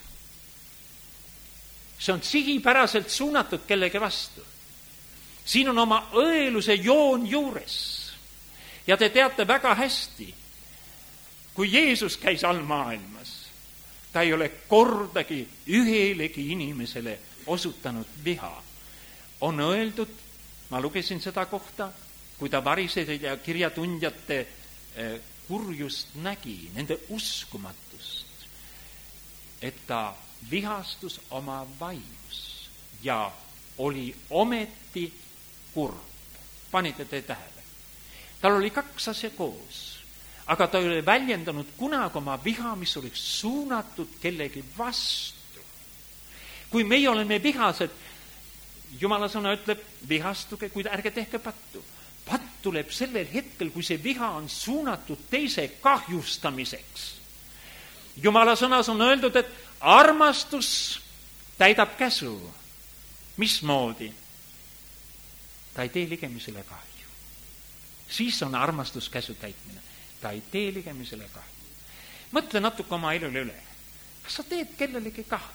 See on sihipäraselt suunatud kellegi vastu. Siin on oma õeluse joon juures. Ja te teate väga hästi, kui Jeesus käis all maailmas, ta ei ole kordagi ühelegi inimesele osutanud viha. On öeldud, ma lugesin seda kohta, kui ta variseid ja kirjatundjate kurjust nägi, nende uskumatust, et ta vihastus oma vaimus ja oli ometi kurb. Panite te tähele? Tal oli kaks asja koos, aga ta ei ole väljendanud kunagi oma viha, mis oleks suunatud kellegi vastu. Kui meie oleme vihased, Jumala sõna ütleb, vihastuge, kuid ärge tehke pattu. Patt tuleb sellel hetkel, kui see viha on suunatud teise kahjustamiseks. Jumala sõnas on öeldud, et armastus täidab käsu. Mismoodi? Ta ei tee ligemisele kahju. Siis on armastus käsu täitmine. Ta ei tee ligemisele kahju. Mõtle natuke oma elule üle. Kas sa teed kellelegi kahju?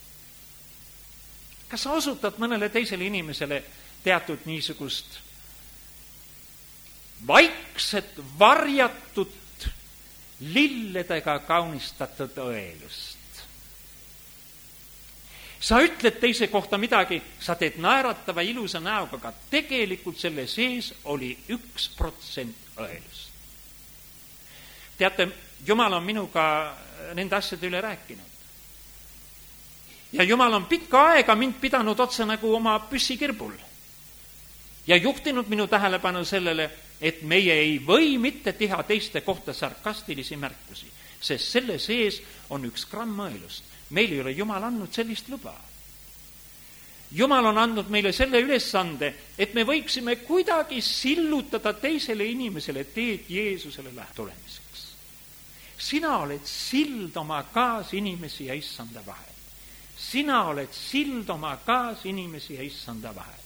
Kas sa osutad mõnele teisele inimesele teatud niisugust vaikset, varjatud, lilledega kaunistatud õelust? Sa ütled teise kohta midagi, sa teed naeratava ilusa näoga, aga tegelikult selle sees oli üks protsent õelust. Teate, Jumal on minuga nende asjade üle rääkinud. Ja Jumal on pikka aega mind pidanud otsa nagu oma püssikirbul ja juhtinud minu tähelepanu sellele, et meie ei või mitte teha teiste kohta sarkastilisi märkusi, sest selle sees on üks gramm õelust. Meil ei ole Jumal andnud sellist luba. Jumal on andnud meile selle ülesande, et me võiksime kuidagi sillutada teisele inimesele teed Jeesusele lähetulemiseks. Sina oled sild oma kaasinimesi ja issanda vahel. Sina oled sild oma kaasinimesi ja issanda vahel.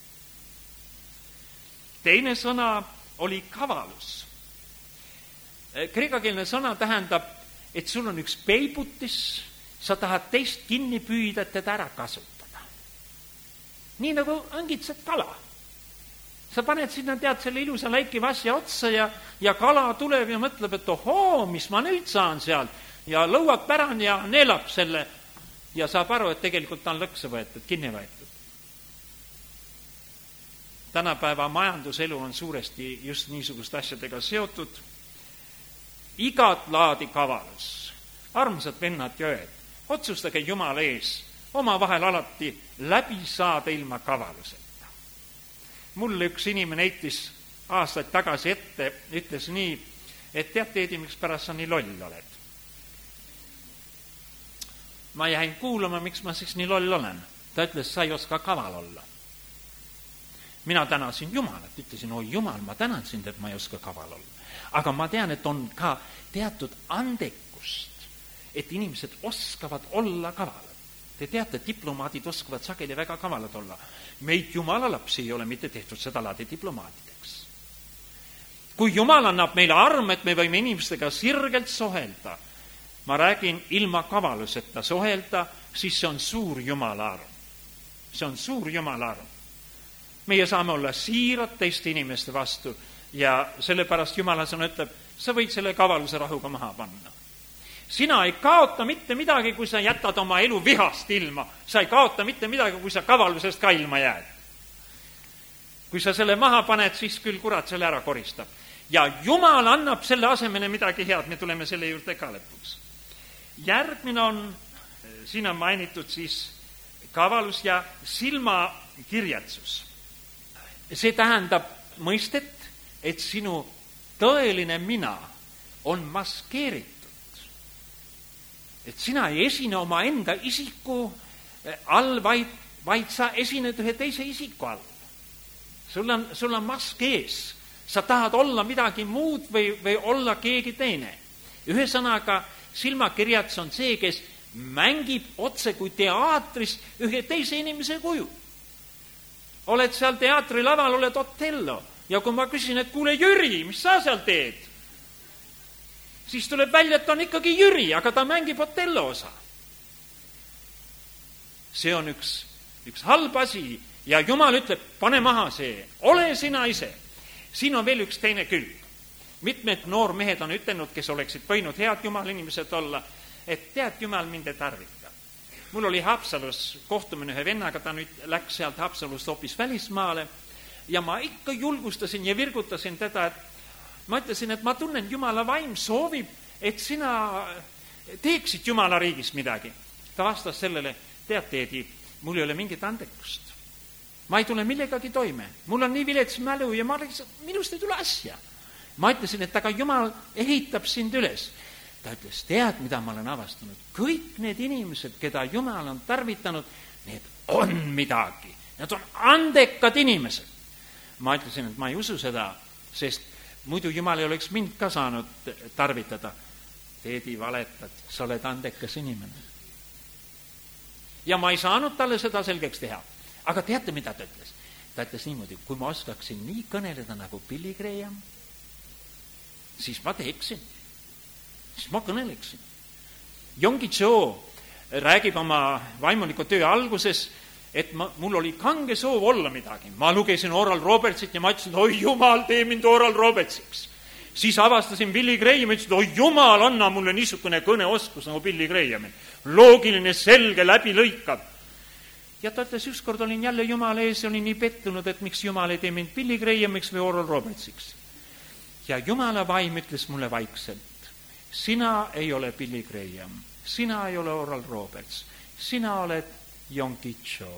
Teine sõna oli kavalus. Kreekakeelne sõna tähendab, et sul on üks peibutis, sa tahad teist kinni püüda, et teda ära kasutada. Nii nagu õngitsed kala. Sa paned sinna, tead, selle ilusa läikiva asja otsa ja, ja kala tuleb ja mõtleb, et ohoo, mis ma nüüd saan seal. Ja lõuab päran ja neelab selle ja saab aru, et tegelikult ta on lõkse võetud, kinni võetud. tänapäeva majanduselu on suuresti just niisugust asjadega seotud. Igat laadi kavalus. Armsad vennad ja õed, otsustage Jumala ees oma vahel alati läbi saada ilma kavaluseta. Mulle üks inimene heitis aastaid tagasi ette, ütles nii, et tead, Teedi, miks pärast sa nii loll oled. Ma jäin kuulama, miks ma siis nii loll olen. Ta ütles, sa ei oska kaval olla. Mina tänasin Jumalat, ütlesin, oi Jumal, ma tänan sind, et ma ei oska kaval olla. Aga ma tean, et on ka teatud andekust, et inimesed oskavad olla kavalad. Te teate, diplomaadid oskavad sageli väga kavalad olla. Meid Jumala lapsi ei ole mitte tehtud seda laadi diplomaatideks. Kui Jumal annab meile arm, et me võime inimestega sirgelt sohelda, ma räägin ilma kavaluseta sohelda, siis see on suur Jumala arm. See on suur Jumala arm. Meie saame olla siirad teiste inimeste vastu ja sellepärast Jumala sõna ütleb, sa võid selle kavaluse rahuga maha panna. Sina ei kaota mitte midagi, kui sa jätad oma elu vihast ilma. Sa ei kaota mitte midagi, kui sa kavalusest ka ilma jääd. Kui sa selle maha paned, siis küll kurat selle ära koristab. Ja Jumal annab selle asemene midagi head, me tuleme selle juurde ka lõpuks. Järgmine on, siin on mainitud siis kavalus ja silmakirjatsus. See tähendab mõistet, et sinu tõeline mina on maskeeritud. Et sina ei esine oma enda isiku all, vaid, vaid sa esined ühe teise isiku all. Sul on, sul on mask ees. Sa tahad olla midagi muud või, või olla keegi teine. Ühesõnaga, silmakirjats on see, kes mängib otse kui teatris ühe teise inimese kuju. Oled seal teatrilaval, oled Otello. Ja kui ma küsin, et kuule Jüri, mis sa seal teed? Siis tuleb välja, et on ikkagi Jüri, aga ta mängib Otello osa. See on üks, üks halb asi ja Jumal ütleb, pane maha see, ole sina ise. Siin on veel üks teine külg. Mitmed noormehed on ütelnud, kes oleksid võinud head Jumal inimesed olla, et tead, Jumal mind ei tarvita. Mul oli Haapsalus kohtumine ühe vennaga, ta nüüd läks sealt Haapsalust hoopis välismaale ja ma ikka julgustasin ja virgutasin teda, et ma ütlesin, et ma tunnen, Jumala vaim soovib, et sina teeksid Jumala riigis midagi. Ta vastas sellele, tead, Teedi, mul ei ole mingit andekust. Ma ei tule millegagi toime. Mul on nii vilets mälu ja ma lihtsalt, minust ei tule asja. Ma ütlesin, et aga Jumal ehitab sind üles. Ta ütles, tead, mida ma olen avastanud? Kõik need inimesed, keda Jumal on tarvitanud, need on midagi. Need on andekad inimesed. Ma ütlesin, et ma ei usu seda, sest muidu Jumal ei oleks mind ka saanud tarvitada. Teedi, valetad, sa oled andekas inimene. Ja ma ei saanud talle seda selgeks teha. Aga teate, mida ta ütles? Ta ütles niimoodi, kui ma oskaksin nii kõneleda nagu Billy Graham, siis ma teeksin. Siis ma kõneleksin. Yonggi Cho räägib oma vaimuliku töö alguses, et ma, mul oli kange soov olla midagi. Ma lugesin Oral Robertsit ja ma ütlesin, oi Jumal, tee mind Oral Robertsiks. Siis avastasin Billy Graham ja ütlesin, oi Jumal, anna mulle niisugune kõneoskus nagu Billy Graham. Loogiline, selge, läbi lõikav. Ja ta ütles, ükskord olin jälle Jumala ees ja olin nii pettunud, et miks Jumal ei tee mind Billy Grahamiks või Oral Robertsiks. Ja Jumala vaim ütles mulle vaikselt, sina ei ole Billy Graham, sina ei ole Oral Roberts, sina oled Yonggi Cho.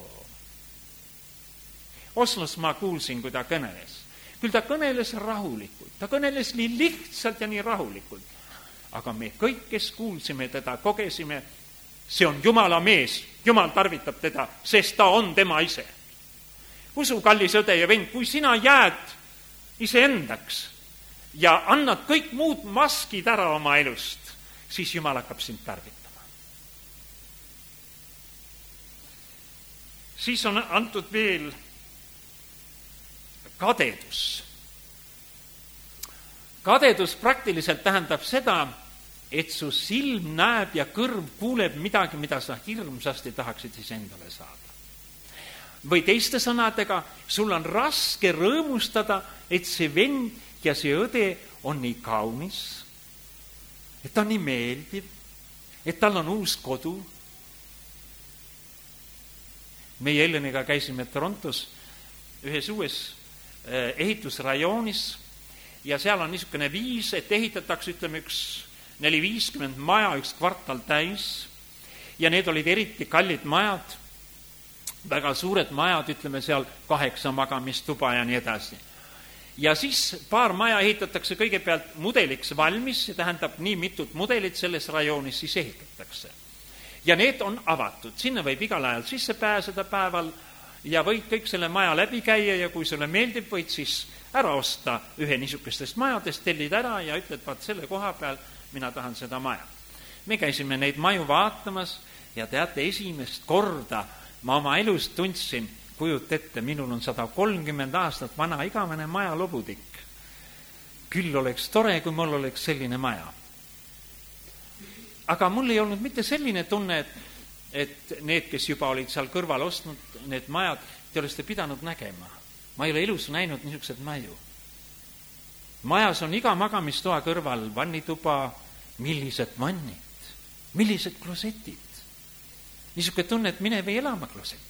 Oslos ma kuulsin, kui ta kõneles. Küll ta kõneles rahulikult, ta kõneles nii lihtsalt ja nii rahulikult. Aga me kõik, kes kuulsime teda, kogesime, see on Jumala mees, Jumal tarvitab teda, sest ta on tema ise. Usu, kallis õde ja vend, kui sina jääd iseendaks ja annad kõik muud maskid ära oma elust, siis Jumal hakkab sind tarvitama. Siis on antud veel kadedus. Kadedus praktiliselt tähendab seda, et su silm näeb ja kõrv kuuleb midagi, mida sa hirmsasti tahaksid siis endale saada. Või teiste sõnadega, sul on raske rõõmustada, et see vend ja see õde on nii kaunis, et ta on nii meeldiv, et tal on uus kodu. Meie Elleniga käisime Torontos ühes uues ehitusrajoonis ja seal on niisugune viis, et ehitatakse, ütleme, üks neli viiskümmend maja, üks kvartal täis ja need olid eriti kallid majad, väga suured majad, ütleme seal kaheksa magamistuba ja nii edasi. Ja siis paar maja ehitatakse kõigepealt mudeliks valmis, see tähendab nii mitut mudelit selles rajoonis siis ehitatakse. Ja need on avatud, sinna võib igal ajal sisse pääseda päeval ja võid kõik selle maja läbi käia ja kui sulle meeldib, võid siis ära osta ühe niisugustest majadest, tellid ära ja ütled, vaat selle koha peal mina tahan seda maja. Me käisime neid maju vaatamas ja teate, esimest korda ma oma elus tundsin, kujut ette, minul on sada kolmkümmend aastat vana igavene maja lobutik. Küll oleks tore, kui mul oleks selline maja. Aga mul ei olnud mitte selline tunne, et, et need, kes juba olid seal kõrval ostnud, need majad, te olete pidanud nägema. Ma ei ole elus näinud niisugused maju. Majas on iga magamistoa kõrval vannituba, millised vannid, millised klosetid. Niisugune tunne, et mine või elama klosetti.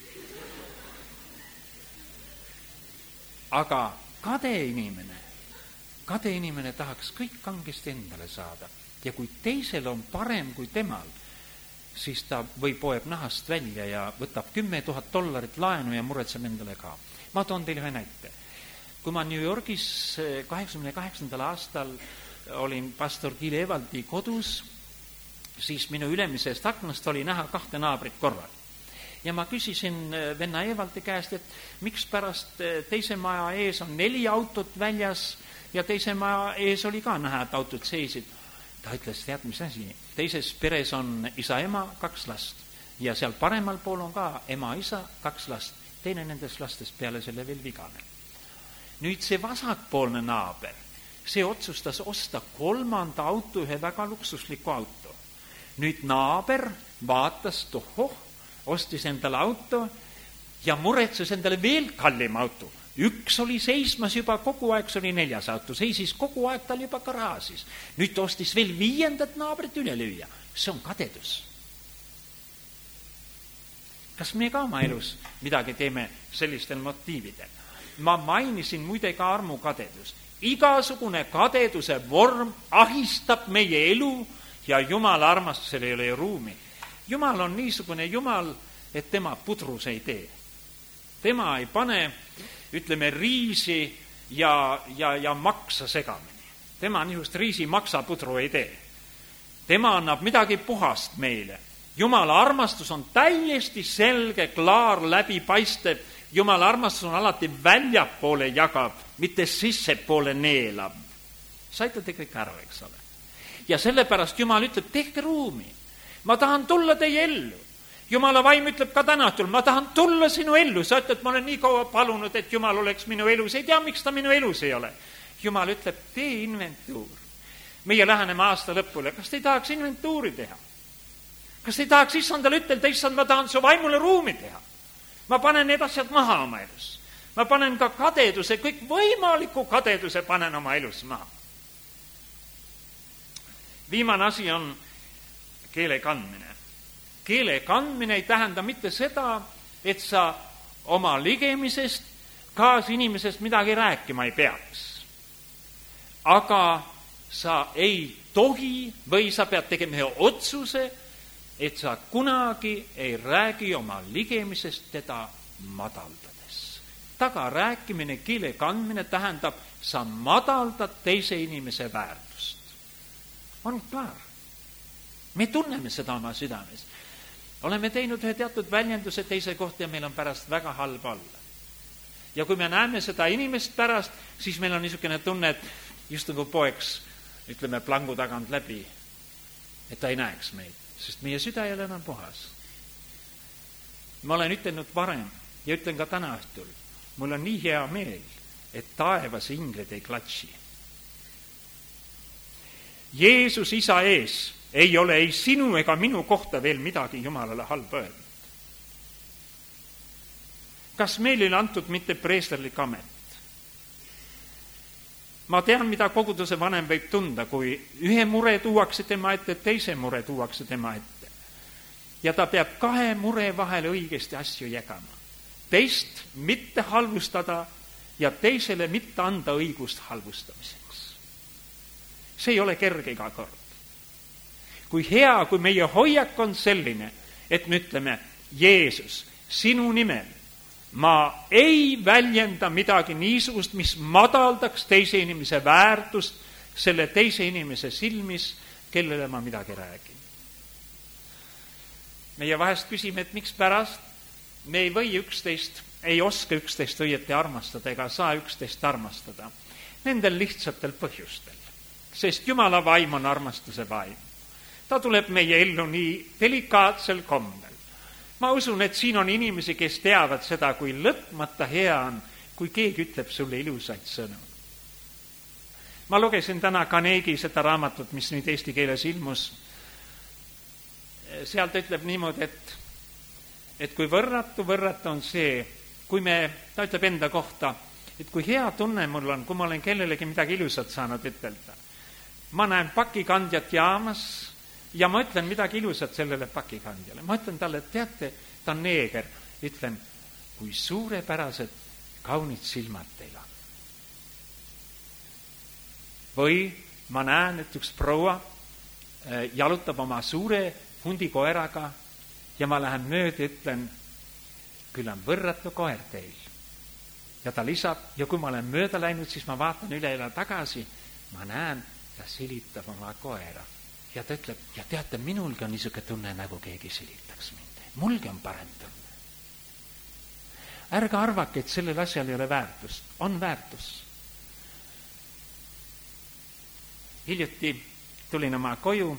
Aga kade inimene, kade inimene tahaks kõik kangesti endale saada. Ja kui teisel on parem kui temal, siis ta või poeb nahast välja ja võtab kümme tuhat dollarit laenu ja muretseb endale ka. Ma toon teile ühe näite. Kui ma New Yorgis kaheksakümne kaheksandal aastal olin pastor Gil Evaldi kodus, siis minu ülemisest aknast oli näha kahte naabrit korral. Ja ma küsisin venna Evaldi käest, et miks pärast teise maja ees on neli autot väljas ja teise maja ees oli ka näha, et autod seisid. Ta ütles, tead, mis asi, teises peres on isa-ema, kaks last ja seal paremal pool on ka ema-isa, kaks last. Teine nendest lastest peale selle veel vigane. Nüüd see vasakpoolne naaber, see otsustas osta kolmanda auto, ühe väga luksusliku auto. Nüüd naaber vaatas, tohoh, ostis endale auto ja muretses endale veel kallim auto. Üks oli seismas juba kogu aeg, see oli neljas auto, seisis kogu aeg tal juba garaasis. Nüüd ostis veel viiendat naabrit üle lüüa. See on kadedus. Kas me ka oma elus midagi teeme sellistel motiividel? Ma mainisin muide ka armukadedust. Igasugune kadeduse vorm ahistab meie elu ja Jumala armastusel ei ole ju ruumi. Jumal on niisugune Jumal, et tema pudrus ei tee. Tema ei pane, ütleme, riisi ja, ja, ja maksa segamini. Tema niisugust riisi maksapudru ei tee. Tema annab midagi puhast meile. Jumala armastus on täiesti selge, klaar, läbipaistev. Jumala armastus on alati väljapoole jagab, mitte sissepoole neelab. Saite te kõik aru, eks ole? Ja sellepärast Jumal ütleb, tehke ruumi. Ma tahan tulla teie ellu. Jumala vaim ütleb ka tänatul, ma tahan tulla sinu ellu. Sa ütled, ma olen nii kaua palunud, et Jumal oleks minu elus. Ei tea, miks ta minu elus ei ole. Jumal ütleb, tee inventuur. Meie läheneme aasta lõpule. Kas te ei tahaks inventuuri teha? Kas te ei tahaks issandale ütelda, issand, ma tahan su vaimule ruumi teha? Ma panen need asjad maha oma elus. Ma panen ka kadeduse, kõik võimaliku kadeduse panen oma elus maha. Viimane asi on keele kandmine. Keele kandmine ei tähenda mitte seda, et sa oma ligemisest, kaasinimesest midagi rääkima ei peaks. Aga sa ei tohi või sa pead tegema ühe otsuse, et sa kunagi ei räägi oma ligemisest teda madaldades. Taga rääkimine, keele kandmine tähendab, sa madaldad teise inimese väärtust. On klaar. Me tunneme seda oma südames. Oleme teinud ühe teatud väljenduse teise kohta ja meil on pärast väga halb olla. Ja kui me näeme seda inimest pärast, siis meil on niisugune tunne, et just nagu poeks, ütleme, plangu tagant läbi, et ta ei näeks meid, sest meie süda ei ole enam puhas. Ma olen ütelnud varem ja ütlen ka täna õhtul, mul on nii hea meel, et taevas ingled ei klatši. Jeesus isa ees ei ole ei sinu ega minu kohta veel midagi Jumalale halba öelnud. Kas meil ei antud mitte preesterlik amet? Ma tean, mida koguduse vanem võib tunda, kui ühe mure tuuakse tema ette, teise mure tuuakse tema ette. Ja ta peab kahe mure vahel õigesti asju jagama. Teist mitte halvustada ja teisele mitte anda õigust halvustamiseks. See ei ole kerge iga kord. Kui hea, kui meie hoiak on selline, et me ütleme, Jeesus, sinu nimel ma ei väljenda midagi niisugust, mis madaldaks teise inimese väärtust selle teise inimese silmis, kellele ma midagi räägin. Meie vahest küsime, et miks pärast me ei või üksteist, ei oska üksteist õieti armastada ega saa üksteist armastada. Nendel lihtsatel põhjustel. Sest Jumala vaim on armastuse vaim. Ta tuleb meie ellu nii delikaatsel kombel. Ma usun, et siin on inimesi, kes teavad seda, kui lõpmata hea on, kui keegi ütleb sulle ilusaid sõnu. Ma lugesin täna Carnegie seda raamatut, mis nüüd eesti keeles ilmus. Sealt ütleb niimoodi, et, et kui võrratu, võrratu on see, kui me, ta ütleb enda kohta, et kui hea tunne mul on, kui ma olen kellelegi midagi ilusat saanud ütelda. Ma näen pakikandjat jaamas ja ma ütlen midagi ilusat sellele pakikandjale. Ma ütlen talle, et teate, ta on neeger. Ütlen, kui suurepärased kaunid silmad teil on. Või ma näen, et üks proua jalutab oma suure hundikoeraga ja ma lähen mööda ja ütlen, küll on võrratu koer teil. Ja ta lisab, ja kui ma olen mööda läinud, siis ma vaatan üle ja tagasi, ma näen, ta silitab oma koera. Ja ta ütleb, ja teate, minulgi on niisugune tunne, nagu keegi silitaks mind. Mulgi on parem tunne. Ärge arvake, et sellel asjal ei ole väärtust. On väärtus. Hiljuti tulin oma koju,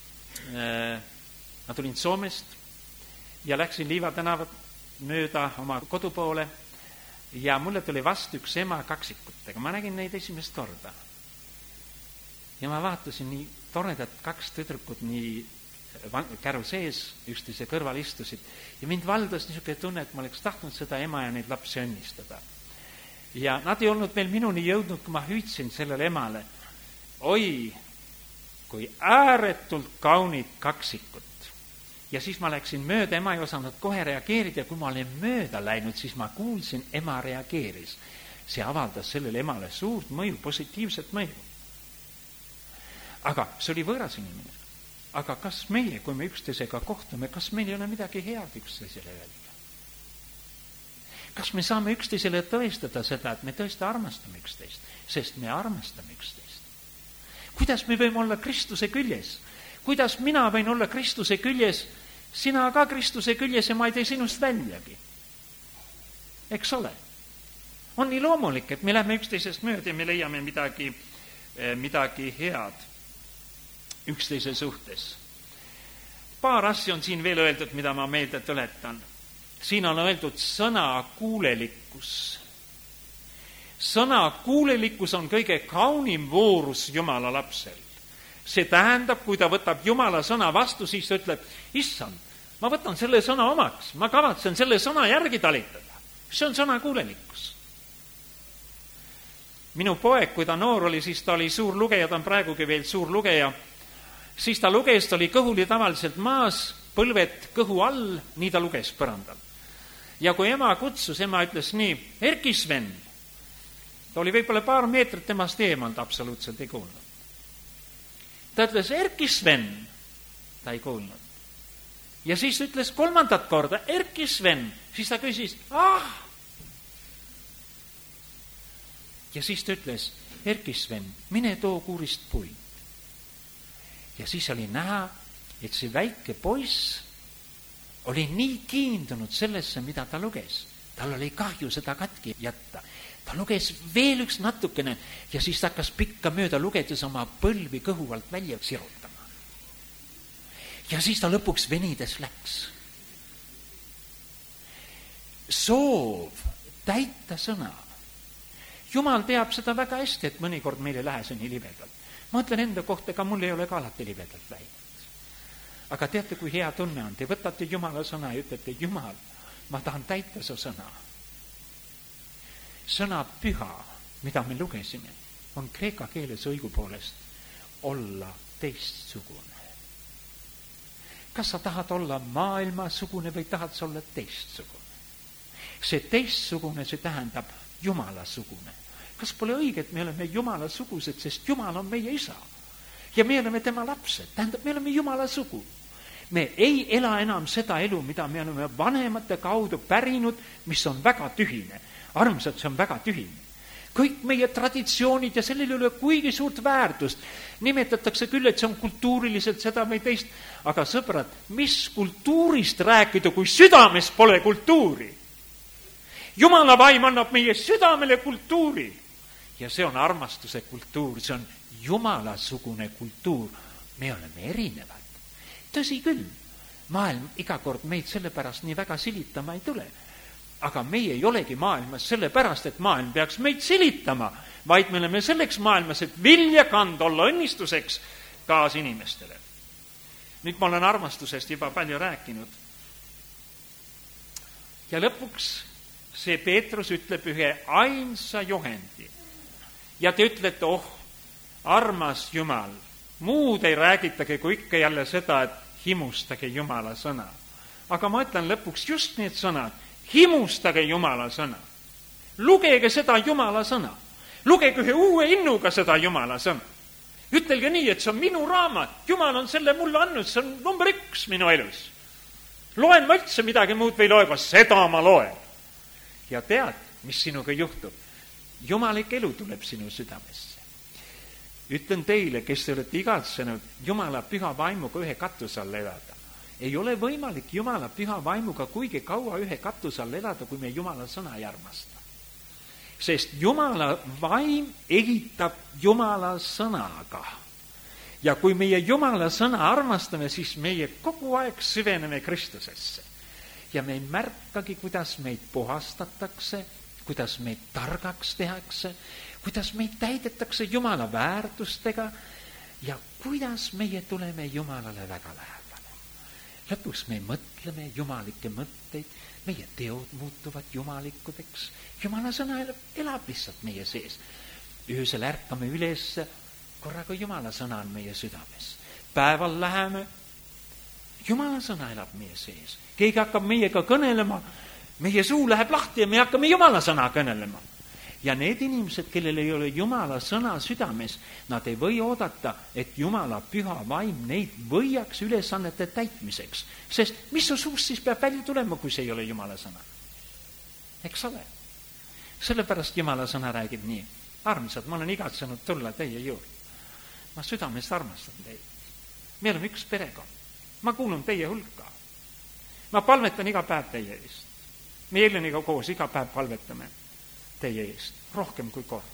ma tulin Soomest ja läksin Liiva tänavat mööda oma kodupoole ja mulle tuli vastu üks ema kaksikutega. Ma nägin neid esimest korda. Ja ma vaatasin nii toredat kaks tüdrukut nii käru sees, üksteise kõrval istusid ja mind valdas niisugune tunne, et ma oleks tahtnud seda ema ja neid lapsi õnnistada. Ja nad ei olnud veel minuni jõudnud, kui ma hüüdsin sellele emale, oi, kui ääretult kaunid kaksikut. Ja siis ma läksin mööda, ema ei osanud kohe reageerida ja kui ma olin mööda läinud, siis ma kuulsin, ema reageeris. See avaldas sellele emale suurt mõju, positiivset mõju. Aga see oli võõras inimene. Aga kas meie, kui me üksteisega kohtume, kas meil ei ole midagi head üksteisele öelda? Kas me saame üksteisele tõestada seda, et me tõesti armastame üksteist, sest me armastame üksteist? Kuidas me võime olla Kristuse küljes? Kuidas mina võin olla Kristuse küljes, sina ka Kristuse küljes ja ma ei tee sinust väljagi? Eks ole? On nii loomulik, et me lähme üksteisest mööda ja me leiame midagi, midagi head üksteise suhtes. Paar asja on siin veel öeldud, mida ma meelde tuletan. Siin on öeldud sõna kuulelikkus. Sõna kuulelikkus on kõige kaunim voorus Jumala lapsel. See tähendab, kui ta võtab Jumala sõna vastu, siis ta ütleb, issand, ma võtan selle sõna omaks, ma kavatsen selle sõna järgi talitada. See on sõna kuulelikkus. Minu poeg, kui ta noor oli, siis ta oli suur lugeja, ta on praegugi veel suur lugeja, siis ta luges, ta oli kõhuli tavaliselt maas, põlvet kõhu all, nii ta luges põrandal. Ja kui ema kutsus, ema ütles nii, Erki Sven, ta oli võib-olla paar meetrit temast eemalt, absoluutselt ei kuulnud. Ta ütles, Erki Sven, ta ei kuulnud. Ja siis ütles kolmandat korda, Erki Sven, siis ta küsis, ah! Ja siis ta ütles, Erki Sven, mine too kuurist puid. Ja siis oli näha, et see väike poiss oli nii kiindunud sellesse, mida ta luges. Tal oli kahju seda katki jätta. Ta luges veel üks natukene ja siis ta hakkas pikka mööda lugedes oma põlvi kõhu alt välja sirutama. Ja siis ta lõpuks venides läks. Soov täita sõna. Jumal teab seda väga hästi, et mõnikord meil ei lähe see nii libedalt. Ma ütlen enda kohta, ega mul ei ole ka alati libedalt läinud. Aga teate, kui hea tunne on? Te võtate Jumala sõna ja ütlete, Jumal, ma tahan täita su sõna. Sõna püha, mida me lugesime, on kreeka keeles õigupoolest olla teistsugune. Kas sa tahad olla maailmasugune või tahad sa olla teistsugune? See teistsugune, see tähendab jumalasugune. Kas pole õige, et me oleme jumalasugused, sest Jumal on meie isa ja me oleme tema lapsed, tähendab, me oleme Jumala sugu. Me ei ela enam seda elu, mida me oleme vanemate kaudu pärinud, mis on väga tühine. Armsad, see on väga tühine. Kõik meie traditsioonid ja sellel ei ole kuigi suurt väärtust. Nimetatakse küll, et see on kultuuriliselt seda või teist, aga sõbrad, mis kultuurist rääkida, kui südames pole kultuuri? Jumala vaim annab meie südamele kultuuri ja see on armastuse kultuur, see on jumalasugune kultuur. Me oleme erinevad. Tõsi küll, maailm iga kord meid sellepärast nii väga silitama ei tule. Aga meie ei olegi maailmas sellepärast, et maailm peaks meid silitama, vaid me oleme selleks maailmas, et vilja kanda olla õnnistuseks kaasinimestele. Nüüd ma olen armastusest juba palju rääkinud. Ja lõpuks see Peetrus ütleb ühe ainsa juhendi. Ja te ütlete, oh, armas Jumal, muud ei räägitagi kui ikka jälle seda, et himustage Jumala sõna. Aga ma ütlen lõpuks just need sõnad, himustage Jumala sõna. Lugege seda Jumala sõna. Lugege ühe uue innuga seda Jumala sõna. Ütelge nii, et see on minu raamat. Jumal on selle mulle andnud, see on number üks minu elus. Loen ma üldse midagi muud või loega, seda ma loen. Ja tead, mis sinuga juhtub? Jumalik elu tuleb sinu südamesse. Ütlen teile, kes te olete igatsenud Jumala püha vaimuga ühe katuse all elada. Ei ole võimalik Jumala püha vaimuga kuigi kaua ühe katuse all elada, kui me Jumala sõna ei armasta. Sest Jumala vaim ehitab Jumala sõnaga. Ja kui meie Jumala sõna armastame, siis meie kogu aeg süveneme Kristusesse. Ja me ei märkagi, kuidas meid puhastatakse, kuidas meid targaks tehakse, kuidas meid täidetakse Jumala väärtustega ja kuidas meie tuleme Jumalale väga lähedale. Lõpuks me mõtleme jumalikke mõtteid, meie teod muutuvad jumalikudeks. Jumala sõna elab lihtsalt meie sees. Öösel ärkame üles, korraga Jumala sõna on meie südames. Päeval läheme, Jumala sõna elab meie sees. Keegi hakkab meiega kõnelema, meie suu läheb lahti ja me hakkame Jumala sõna kõnelema. Ja need inimesed, kellel ei ole Jumala sõna südames, nad ei või oodata, et Jumala püha vaim neid võiaks ülesannete täitmiseks. Sest mis su suust siis peab välja tulema, kui see ei ole Jumala sõna? Eks ole. Sellepärast Jumala sõna räägib nii. Armsad, ma olen igatsenud tulla teie juurde. Ma südamest armastan teid. Me oleme üks perekond. Ma kuulun teie hulka. Ma palvetan iga päev teie eest. Me Jeleniga koos iga päev palvetame teie eest, rohkem kui kord.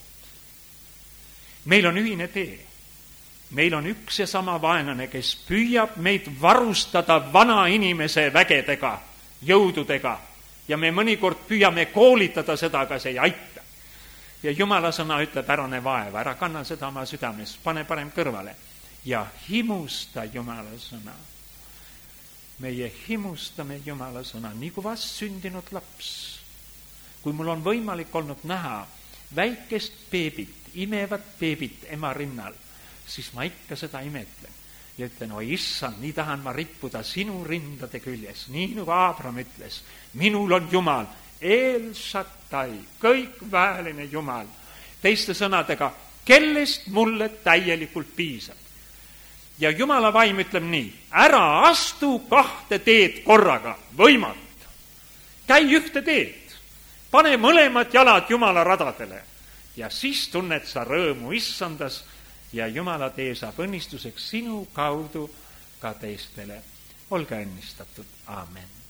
Meil on ühine tee. Meil on üks ja sama vaenlane, kes püüab meid varustada vana inimese vägedega, jõududega ja me mõnikord püüame koolitada seda, aga see ei aita. Ja Jumala sõna ütleb, ära ne vaeva, ära kanna seda oma südames, pane parem kõrvale ja himusta Jumala sõna. Meie himustame Jumala sõna, nii kui vast sündinud laps. Kui mul on võimalik olnud näha väikest beebit, imevat beebit ema rinnal, siis ma ikka seda imetlen. Ja ütlen, oi issand, nii tahan ma rippuda sinu rindade küljes, nii nagu Abraham ütles, minul on Jumal, El Shaddai, kõikväeline Jumal. Teiste sõnadega, kellest mulle täielikult piisab. Ja Jumala vaim ütleb nii, ära astu kahte teed korraga, võimatu. Käi ühte teed. Pane mõlemad jalad Jumala radadele ja siis tunned sa rõõmu issandas ja Jumala tee saab õnnistuseks sinu kaudu ka teistele. Olge õnnistatud. Aamen.